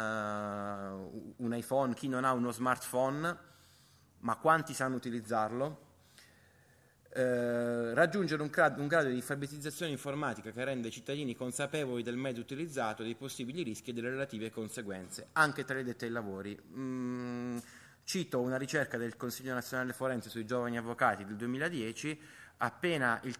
un iPhone, chi non ha uno smartphone, ma quanti sanno utilizzarlo? Raggiungere un grado di alfabetizzazione informatica che rende i cittadini consapevoli del mezzo utilizzato, dei possibili rischi e delle relative conseguenze, anche tra gli addetti ai lavori. Cito una ricerca del Consiglio Nazionale Forense sui giovani avvocati del 2010, appena il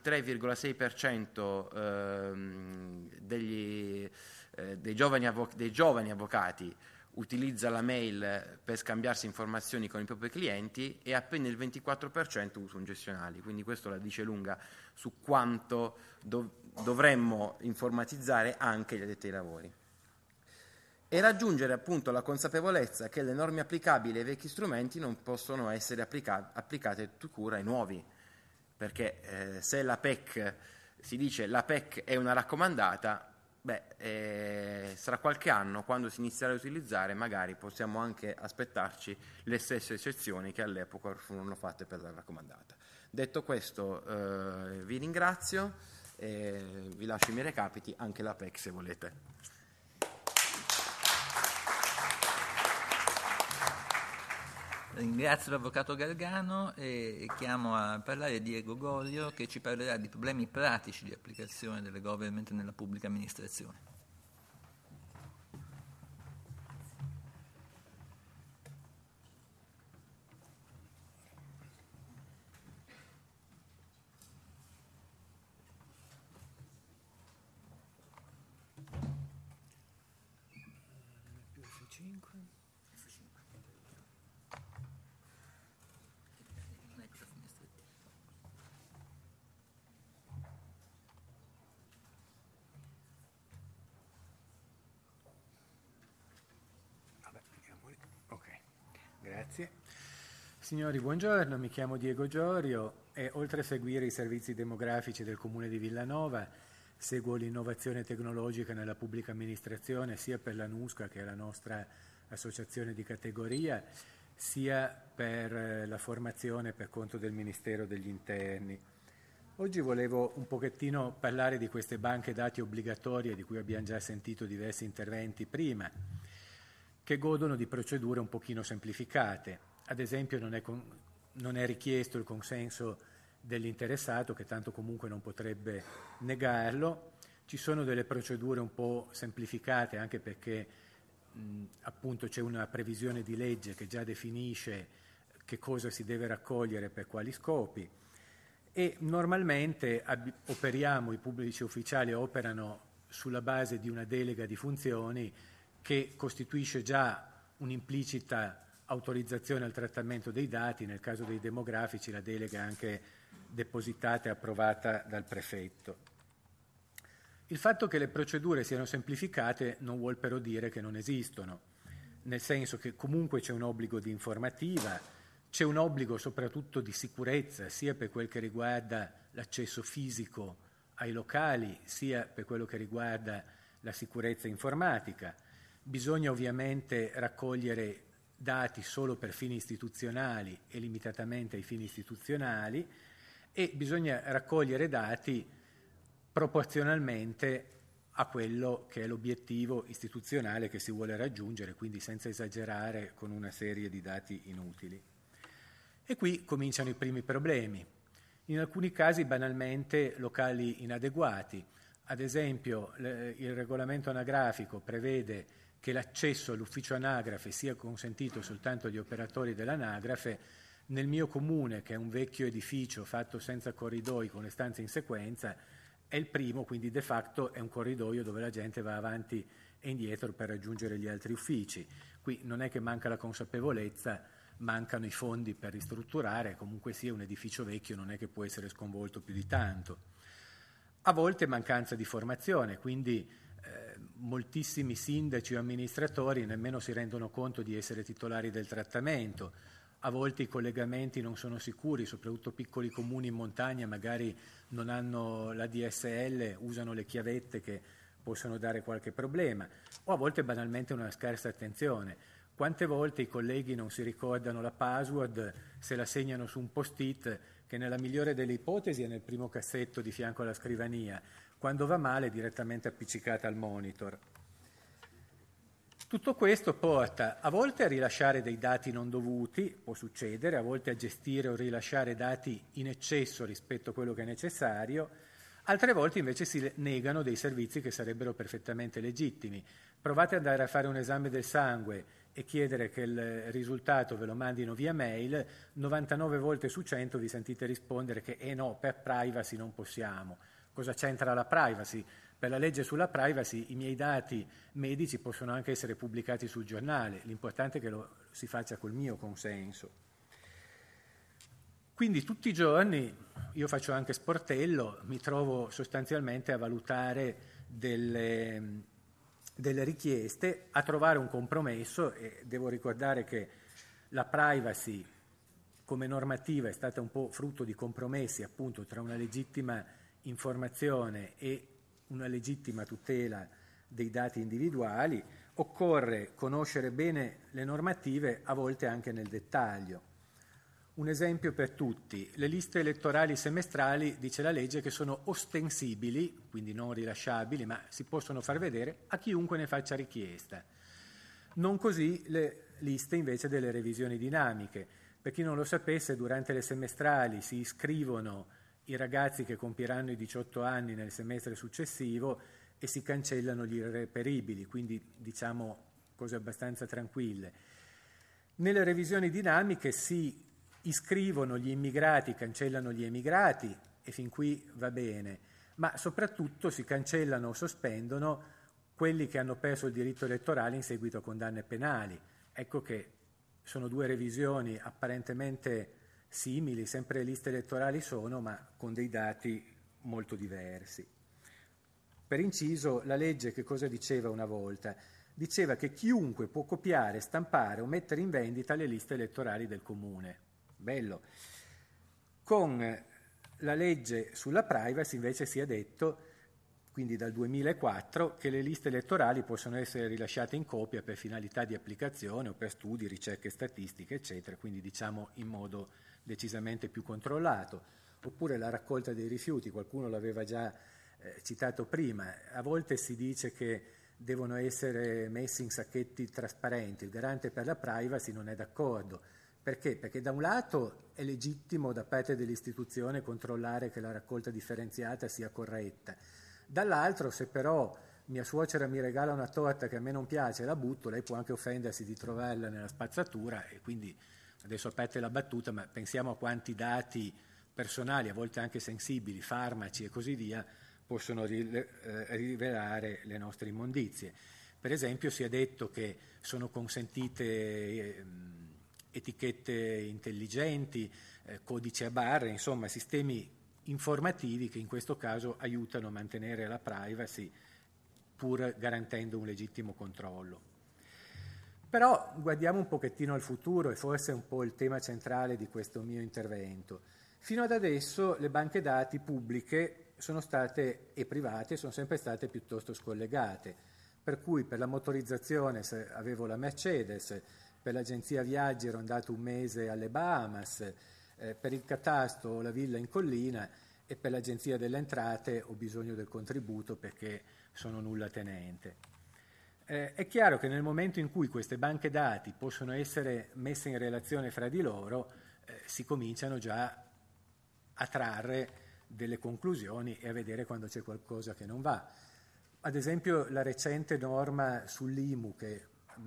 3,6% dei giovani avvocati utilizza la mail per scambiarsi informazioni con i propri clienti e appena il 24% usano gestionali, quindi questo la dice lunga su quanto dovremmo informatizzare anche gli addetti ai lavori. E raggiungere appunto la consapevolezza che le norme applicabili ai vecchi strumenti non possono essere applicate tout court ai nuovi, perché se la PEC si dice la PEC è una raccomandata, sarà qualche anno, quando si inizierà a utilizzare, magari possiamo anche aspettarci le stesse eccezioni che all'epoca furono fatte per la raccomandata. Detto questo, vi ringrazio e vi lascio i miei recapiti, anche la PEC se volete. Ringrazio l'Avvocato Gargano e chiamo a parlare Diego Gorio, che ci parlerà di problemi pratici di applicazione delle government nella pubblica amministrazione. Grazie. Signori, buongiorno, mi chiamo Diego Giorio e oltre a seguire i servizi demografici del Comune di Villanova, seguo l'innovazione tecnologica nella pubblica amministrazione sia per la NUSCA, che è la nostra associazione di categoria, sia per la formazione per conto del Ministero degli Interni. Oggi volevo un pochettino parlare di queste banche dati obbligatorie di cui abbiamo già sentito diversi interventi prima, che godono di procedure un pochino semplificate. Ad esempio non è richiesto il consenso dell'interessato, che tanto comunque non potrebbe negarlo. Ci sono delle procedure un po' semplificate, anche perché appunto c'è una previsione di legge che già definisce che cosa si deve raccogliere per quali scopi, e normalmente i pubblici ufficiali operano sulla base di una delega di funzioni che costituisce già un'implicita autorizzazione al trattamento dei dati. Nel caso dei demografici la delega è anche depositata e approvata dal prefetto. Il fatto che le procedure siano semplificate non vuol però dire che non esistono, nel senso che comunque c'è un obbligo di informativa, c'è un obbligo soprattutto di sicurezza, sia per quel che riguarda l'accesso fisico ai locali, sia per quello che riguarda la sicurezza informatica. Bisogna ovviamente raccogliere dati solo per fini istituzionali e limitatamente ai fini istituzionali, e bisogna raccogliere dati proporzionalmente a quello che è l'obiettivo istituzionale che si vuole raggiungere, quindi senza esagerare con una serie di dati inutili. E qui cominciano i primi problemi. In alcuni casi banalmente locali inadeguati. Ad esempio il regolamento anagrafico prevede che l'accesso all'ufficio anagrafe sia consentito soltanto agli operatori dell'anagrafe. Nel mio comune, che è un vecchio edificio fatto senza corridoi con le stanze in sequenza, è il primo, quindi de facto è un corridoio dove la gente va avanti e indietro per raggiungere gli altri uffici. Qui non è che manca la consapevolezza, mancano i fondi per ristrutturare, comunque sia un edificio vecchio non è che può essere sconvolto più di tanto. A volte mancanza di formazione, quindi moltissimi sindaci o amministratori nemmeno si rendono conto di essere titolari del trattamento. a volte i collegamenti non sono sicuri, soprattutto piccoli comuni in montagna magari non hanno la DSL, usano le chiavette che possono dare qualche problema, o a volte banalmente una scarsa attenzione. Quante volte i colleghi non si ricordano la password, se la segnano su un post-it che nella migliore delle ipotesi è nel primo cassetto di fianco alla scrivania, quando va male è direttamente appiccicata al monitor. Tutto questo porta a volte a rilasciare dei dati non dovuti, può succedere, a volte a gestire o rilasciare dati in eccesso rispetto a quello che è necessario, altre volte invece si negano dei servizi che sarebbero perfettamente legittimi. Provate ad andare a fare un esame del sangue e chiedere che il risultato ve lo mandino via mail, 99 volte su 100 vi sentite rispondere che no, per privacy non possiamo. Cosa c'entra la privacy? Per la legge sulla privacy i miei dati medici possono anche essere pubblicati sul giornale, l'importante è che lo si faccia col mio consenso. Quindi tutti i giorni, io faccio anche sportello, mi trovo sostanzialmente a valutare delle richieste, a trovare un compromesso, e devo ricordare che la privacy come normativa è stata un po' frutto di compromessi appunto tra una legittima informazione e una legittima tutela dei dati individuali. Occorre conoscere bene le normative, a volte anche nel dettaglio. Un esempio per tutti: le liste elettorali semestrali, dice la legge, che sono ostensibili, quindi non rilasciabili, ma si possono far vedere a chiunque ne faccia richiesta. Non così le liste invece delle revisioni dinamiche. Per chi non lo sapesse, durante le semestrali si iscrivono i ragazzi che compiranno i 18 anni nel semestre successivo e si cancellano gli irreperibili, quindi diciamo cose abbastanza tranquille. Nelle revisioni dinamiche si iscrivono gli immigrati, cancellano gli emigrati, e fin qui va bene, ma soprattutto si cancellano o sospendono quelli che hanno perso il diritto elettorale in seguito a condanne penali. Ecco che sono due revisioni apparentemente simili, sempre le liste elettorali sono, ma con dei dati molto diversi. Per inciso, la legge che cosa diceva una volta? Diceva che chiunque può copiare, stampare o mettere in vendita le liste elettorali del comune. Bello. Con la legge sulla privacy invece si è detto, quindi dal 2004, che le liste elettorali possono essere rilasciate in copia per finalità di applicazione o per studi, ricerche statistiche, eccetera, quindi diciamo in modo decisamente più controllato. Oppure la raccolta dei rifiuti, qualcuno l'aveva già citato prima, a volte si dice che devono essere messi in sacchetti trasparenti, il garante per la privacy non è d'accordo. Perché? Perché da un lato è legittimo da parte dell'istituzione controllare che la raccolta differenziata sia corretta, dall'altro se però mia suocera mi regala una torta che a me non piace e la butto, lei può anche offendersi di trovarla nella spazzatura, e quindi adesso a parte la battuta, ma pensiamo a quanti dati personali, a volte anche sensibili, farmaci e così via, possono rivelare le nostre immondizie. Per esempio si è detto che sono consentite etichette intelligenti, codici a barre, insomma sistemi informativi che in questo caso aiutano a mantenere la privacy pur garantendo un legittimo controllo. Però guardiamo un pochettino al futuro, e forse è un po' il tema centrale di questo mio intervento. Fino ad adesso le banche dati pubbliche sono state, e private, sono sempre state piuttosto scollegate, per cui per la motorizzazione avevo la Mercedes, per l'agenzia viaggi ero andato un mese alle Bahamas, per il catasto la villa in collina, e per l'agenzia delle entrate ho bisogno del contributo perché sono nulla tenente. È chiaro che nel momento in cui queste banche dati possono essere messe in relazione fra di loro, si cominciano già a trarre delle conclusioni e a vedere quando c'è qualcosa che non va. Ad esempio la recente norma sull'IMU, che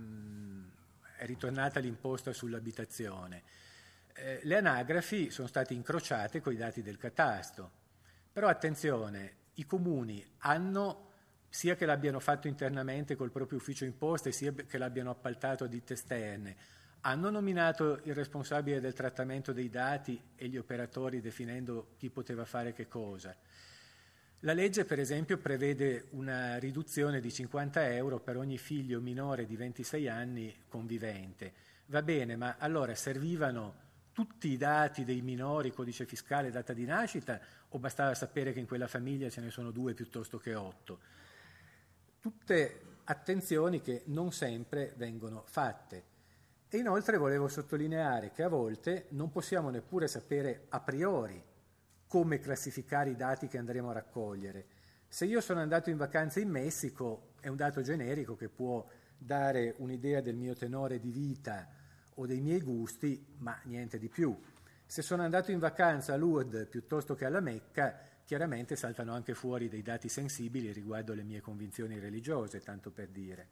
è ritornata l'imposta sull'abitazione. Le anagrafi sono state incrociate con i dati del catasto, però attenzione, i comuni hanno, sia che l'abbiano fatto internamente col proprio ufficio imposte, sia che l'abbiano appaltato a ditte esterne, hanno nominato il responsabile del trattamento dei dati e gli operatori definendo chi poteva fare che cosa. La legge, per esempio, prevede una riduzione di 50 euro per ogni figlio minore di 26 anni convivente. Va bene, ma allora servivano tutti i dati dei minori, codice fiscale, data di nascita, o bastava sapere che in quella famiglia ce ne sono 2 piuttosto che 8? Tutte attenzioni che non sempre vengono fatte. E inoltre volevo sottolineare che a volte non possiamo neppure sapere a priori come classificare i dati che andremo a raccogliere. Se io sono andato in vacanza in Messico, è un dato generico che può dare un'idea del mio tenore di vita o dei miei gusti, ma niente di più. Se sono andato in vacanza a Lourdes piuttosto che alla Mecca, chiaramente saltano anche fuori dei dati sensibili riguardo alle mie convinzioni religiose, tanto per dire.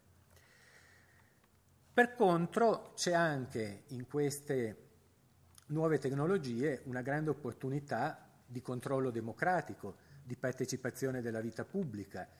Per contro c'è anche in queste nuove tecnologie una grande opportunità di controllo democratico, di partecipazione della vita pubblica.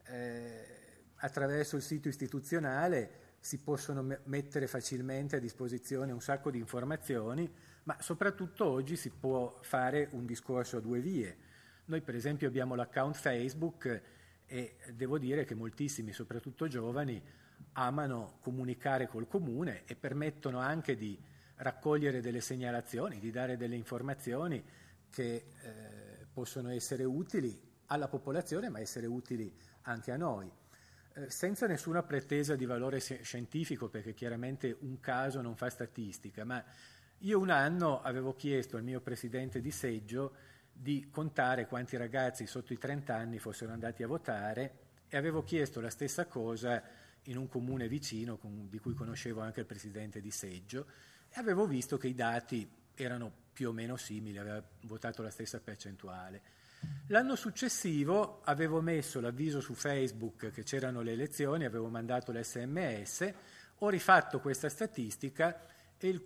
Attraverso il sito istituzionale si possono mettere facilmente a disposizione un sacco di informazioni, ma soprattutto oggi si può fare un discorso a 2 vie. Noi per esempio abbiamo l'account Facebook e devo dire che moltissimi, soprattutto giovani, amano comunicare col comune e permettono anche di raccogliere delle segnalazioni, di dare delle informazioni che possono essere utili alla popolazione, ma essere utili anche a noi. Senza nessuna pretesa di valore scientifico, perché chiaramente un caso non fa statistica, ma io un anno avevo chiesto al mio presidente di seggio di contare quanti ragazzi sotto i 30 anni fossero andati a votare e avevo chiesto la stessa cosa in un comune vicino di cui conoscevo anche il presidente di seggio e avevo visto che i dati erano più o meno simili, aveva votato la stessa percentuale. L'anno successivo avevo messo l'avviso su Facebook che c'erano le elezioni, avevo mandato l'SMS, ho rifatto questa statistica e il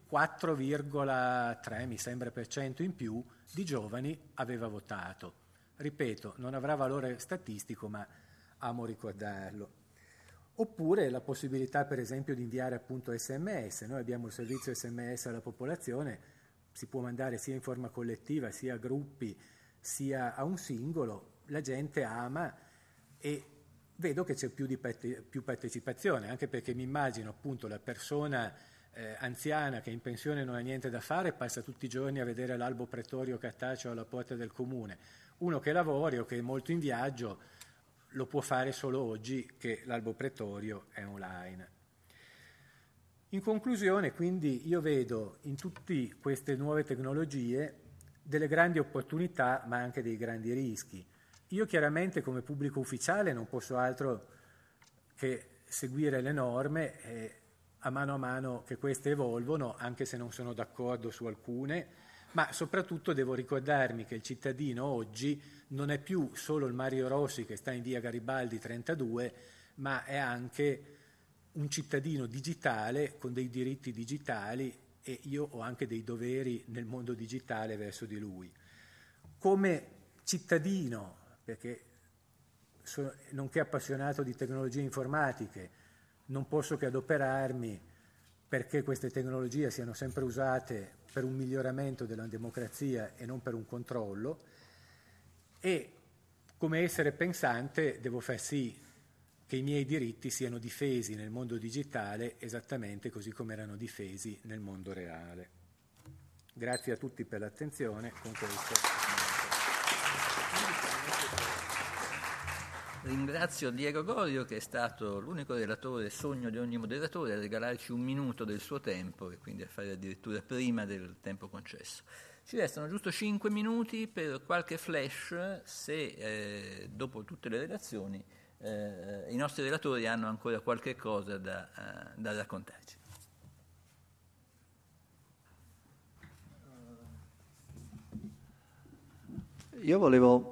4,3 mi sembra per cento in più di giovani aveva votato. Ripeto, non avrà valore statistico, ma amo ricordarlo. Oppure la possibilità per esempio di inviare appunto SMS, noi abbiamo il servizio SMS alla popolazione, si può mandare sia in forma collettiva sia a gruppi sia a un singolo, la gente ama e vedo che c'è più partecipazione, anche perché mi immagino appunto la persona anziana che in pensione non ha niente da fare passa tutti i giorni a vedere l'albo pretorio cartaceo alla porta del comune. Uno che lavori o che è molto in viaggio lo può fare solo oggi che l'albo pretorio è online. In conclusione, quindi, io vedo in tutte queste nuove tecnologie delle grandi opportunità ma anche dei grandi rischi. Io chiaramente come pubblico ufficiale non posso altro che seguire le norme a mano che queste evolvono, anche se non sono d'accordo su alcune, ma soprattutto devo ricordarmi che il cittadino oggi non è più solo il Mario Rossi che sta in via Garibaldi 32, ma è anche un cittadino digitale con dei diritti digitali e io ho anche dei doveri nel mondo digitale verso di lui. Come cittadino, perché nonché appassionato di tecnologie informatiche, non posso che adoperarmi perché queste tecnologie siano sempre usate per un miglioramento della democrazia e non per un controllo, e come essere pensante devo far sì che i miei diritti siano difesi nel mondo digitale esattamente così come erano difesi nel mondo reale. Grazie a tutti per l'attenzione. Con questo... Ringrazio Diego Gorio, che è stato l'unico relatore, sogno di ogni moderatore, a regalarci 1 minuto del suo tempo e quindi a fare addirittura prima del tempo concesso. Ci restano giusto 5 minuti per qualche flash, se dopo tutte le relazioni i nostri relatori hanno ancora qualche cosa da raccontarci. Io volevo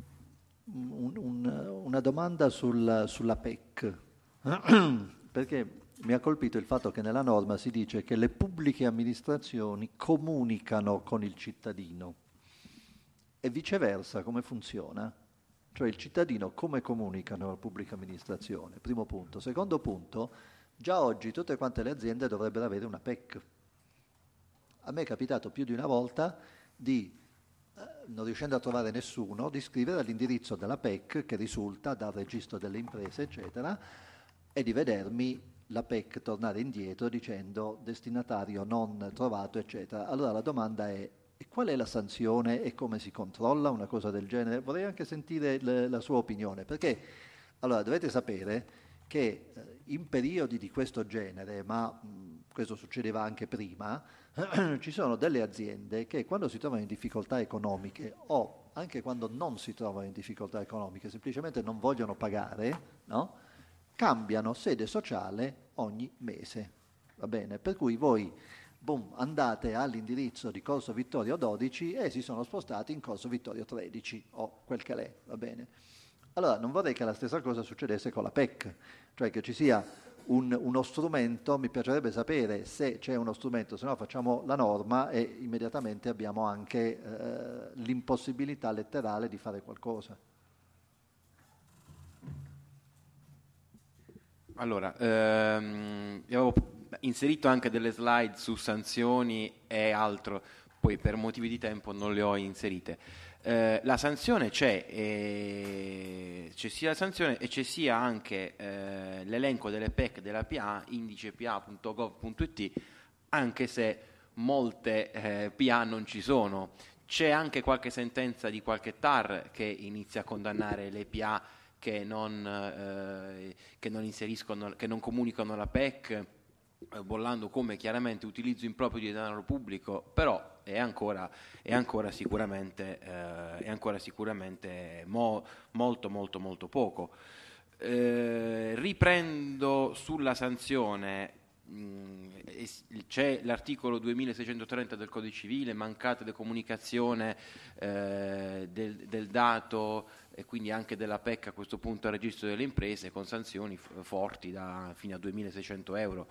una domanda sulla PEC, perché mi ha colpito il fatto che nella norma si dice che le pubbliche amministrazioni comunicano con il cittadino e viceversa. Come funziona? Cioè il cittadino come comunicano alla pubblica amministrazione? Primo punto. Secondo punto, già oggi tutte quante le aziende dovrebbero avere una PEC. A me è capitato più di una volta di, non riuscendo a trovare nessuno, di scrivere all'indirizzo della PEC che risulta dal registro delle imprese, eccetera, e di vedermi la PEC tornare indietro dicendo destinatario non trovato, eccetera. Allora la domanda è: e qual è la sanzione e come si controlla una cosa del genere? Vorrei anche sentire la sua opinione, perché allora dovete sapere che in periodi di questo genere, ma questo succedeva anche prima, ci sono delle aziende che quando si trovano in difficoltà economiche o anche quando non si trovano in difficoltà economiche, semplicemente non vogliono pagare, no? Cambiano sede sociale ogni mese, va bene? Per cui voi andate all'indirizzo di Corso Vittorio 12 e si sono spostati in Corso Vittorio 13 o quel che l'è, va bene? Allora non vorrei che la stessa cosa succedesse con la PEC, cioè che ci sia uno strumento, mi piacerebbe sapere se c'è uno strumento, se no facciamo la norma e immediatamente abbiamo anche l'impossibilità letterale di fare qualcosa. Allora, avevo inserito anche delle slide su sanzioni e altro, poi per motivi di tempo non le ho inserite. La sanzione c'è sia la sanzione e c'è sia anche l'elenco delle PEC della PA, indicepa.gov.it, anche se molte PA non ci sono. C'è anche qualche sentenza di qualche TAR che inizia a condannare le PA che non inseriscono, che non comunicano la PEC, bollando come chiaramente utilizzo improprio di denaro pubblico, però è ancora sicuramente molto poco. Riprendo sulla sanzione. C'è l'articolo 2630 del Codice Civile, mancata di comunicazione del dato e quindi anche della PEC a questo punto al registro delle imprese, con sanzioni forti fino a 2.600 euro,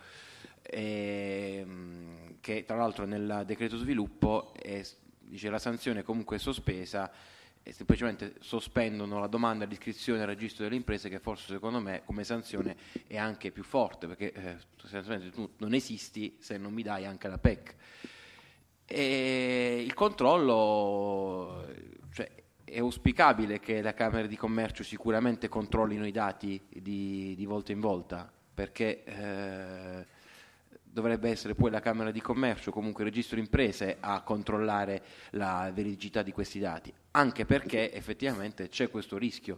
che tra l'altro nel decreto sviluppo dice la sanzione comunque è sospesa e semplicemente sospendono la domanda di iscrizione al registro delle imprese, che forse secondo me come sanzione è anche più forte, perché sostanzialmente tu non esisti se non mi dai anche la PEC. E il controllo, cioè, è auspicabile che la Camera di Commercio sicuramente controllino i dati di volta in volta, perché dovrebbe essere poi la Camera di Commercio, comunque il registro imprese, a controllare la veridicità di questi dati, anche perché effettivamente c'è questo rischio.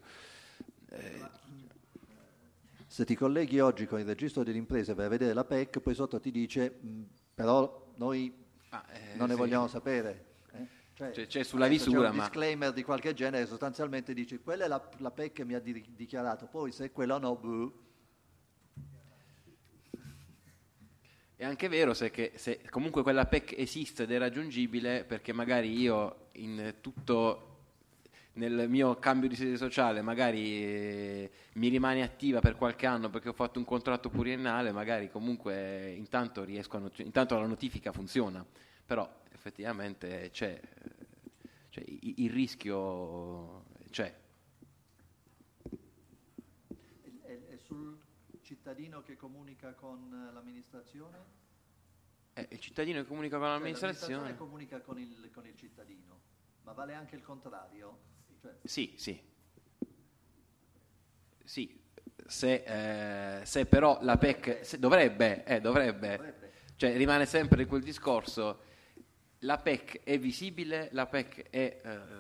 Se ti colleghi oggi con il registro delle imprese per vedere la PEC, poi sotto ti dice però noi non ne vogliamo sapere. Cioè, c'è sulla visura, c'è un disclaimer di qualche genere, sostanzialmente dice quella è la PEC che mi ha dichiarato, poi se quella no, È anche vero se comunque quella PEC esiste ed è raggiungibile, perché magari io nel mio cambio di sede sociale magari mi rimane attiva per qualche anno perché ho fatto un contratto pluriennale, magari comunque intanto la notifica funziona, però effettivamente c'è il rischio c'è. E sul cittadino che comunica con l'amministrazione? Il cittadino che comunica con l'amministrazione? L'amministrazione comunica con il cittadino, ma vale anche il contrario? Cioè... Sì. Se però la PEC dovrebbe. Cioè rimane sempre quel discorso: la PEC è visibile, la PEC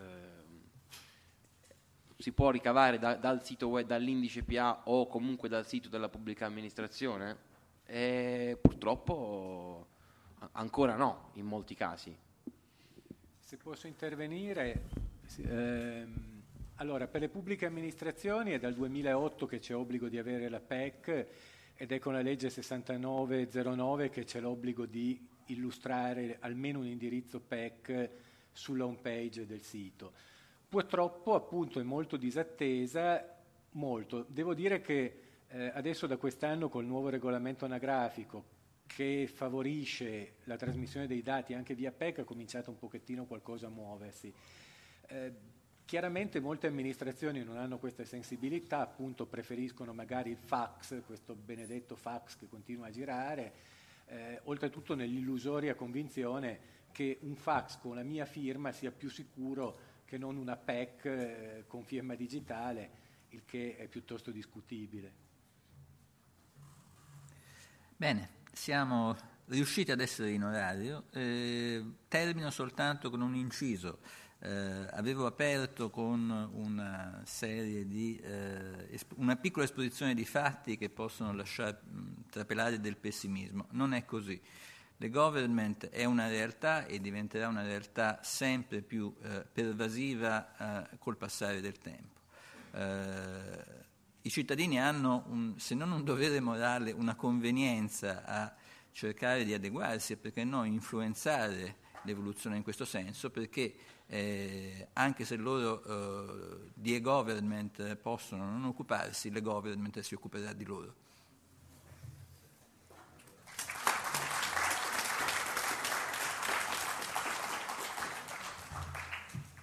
si può ricavare dal sito web, dall'indice PA o comunque dal sito della pubblica amministrazione? E purtroppo ancora no, in molti casi. Se posso intervenire, allora per le pubbliche amministrazioni è dal 2008 che c'è obbligo di avere la PEC ed è con la legge 6909 che c'è l'obbligo di illustrare almeno un indirizzo PEC sulla home page del sito. Purtroppo appunto è molto disattesa, Devo dire che adesso da quest'anno col nuovo regolamento anagrafico che favorisce la trasmissione dei dati anche via PEC ha cominciato un pochettino qualcosa a muoversi. Chiaramente molte amministrazioni non hanno questa sensibilità, appunto preferiscono magari il fax, questo benedetto fax che continua a girare, oltretutto nell'illusoria convinzione che un fax con la mia firma sia più sicuro che non una PEC con firma digitale, il che è piuttosto discutibile. Bene, siamo riusciti ad essere in orario. Termino soltanto con un inciso. Avevo aperto con una serie di una piccola esposizione di fatti che possono lasciare trapelare del pessimismo. Non è così. Le government è una realtà e diventerà una realtà sempre più pervasiva col passare del tempo. I cittadini hanno, se non un dovere morale, una convenienza a cercare di adeguarsi e perché no influenzare l'evoluzione in questo senso, perché anche se loro di e-government possono non occuparsi, le government si occuperà di loro.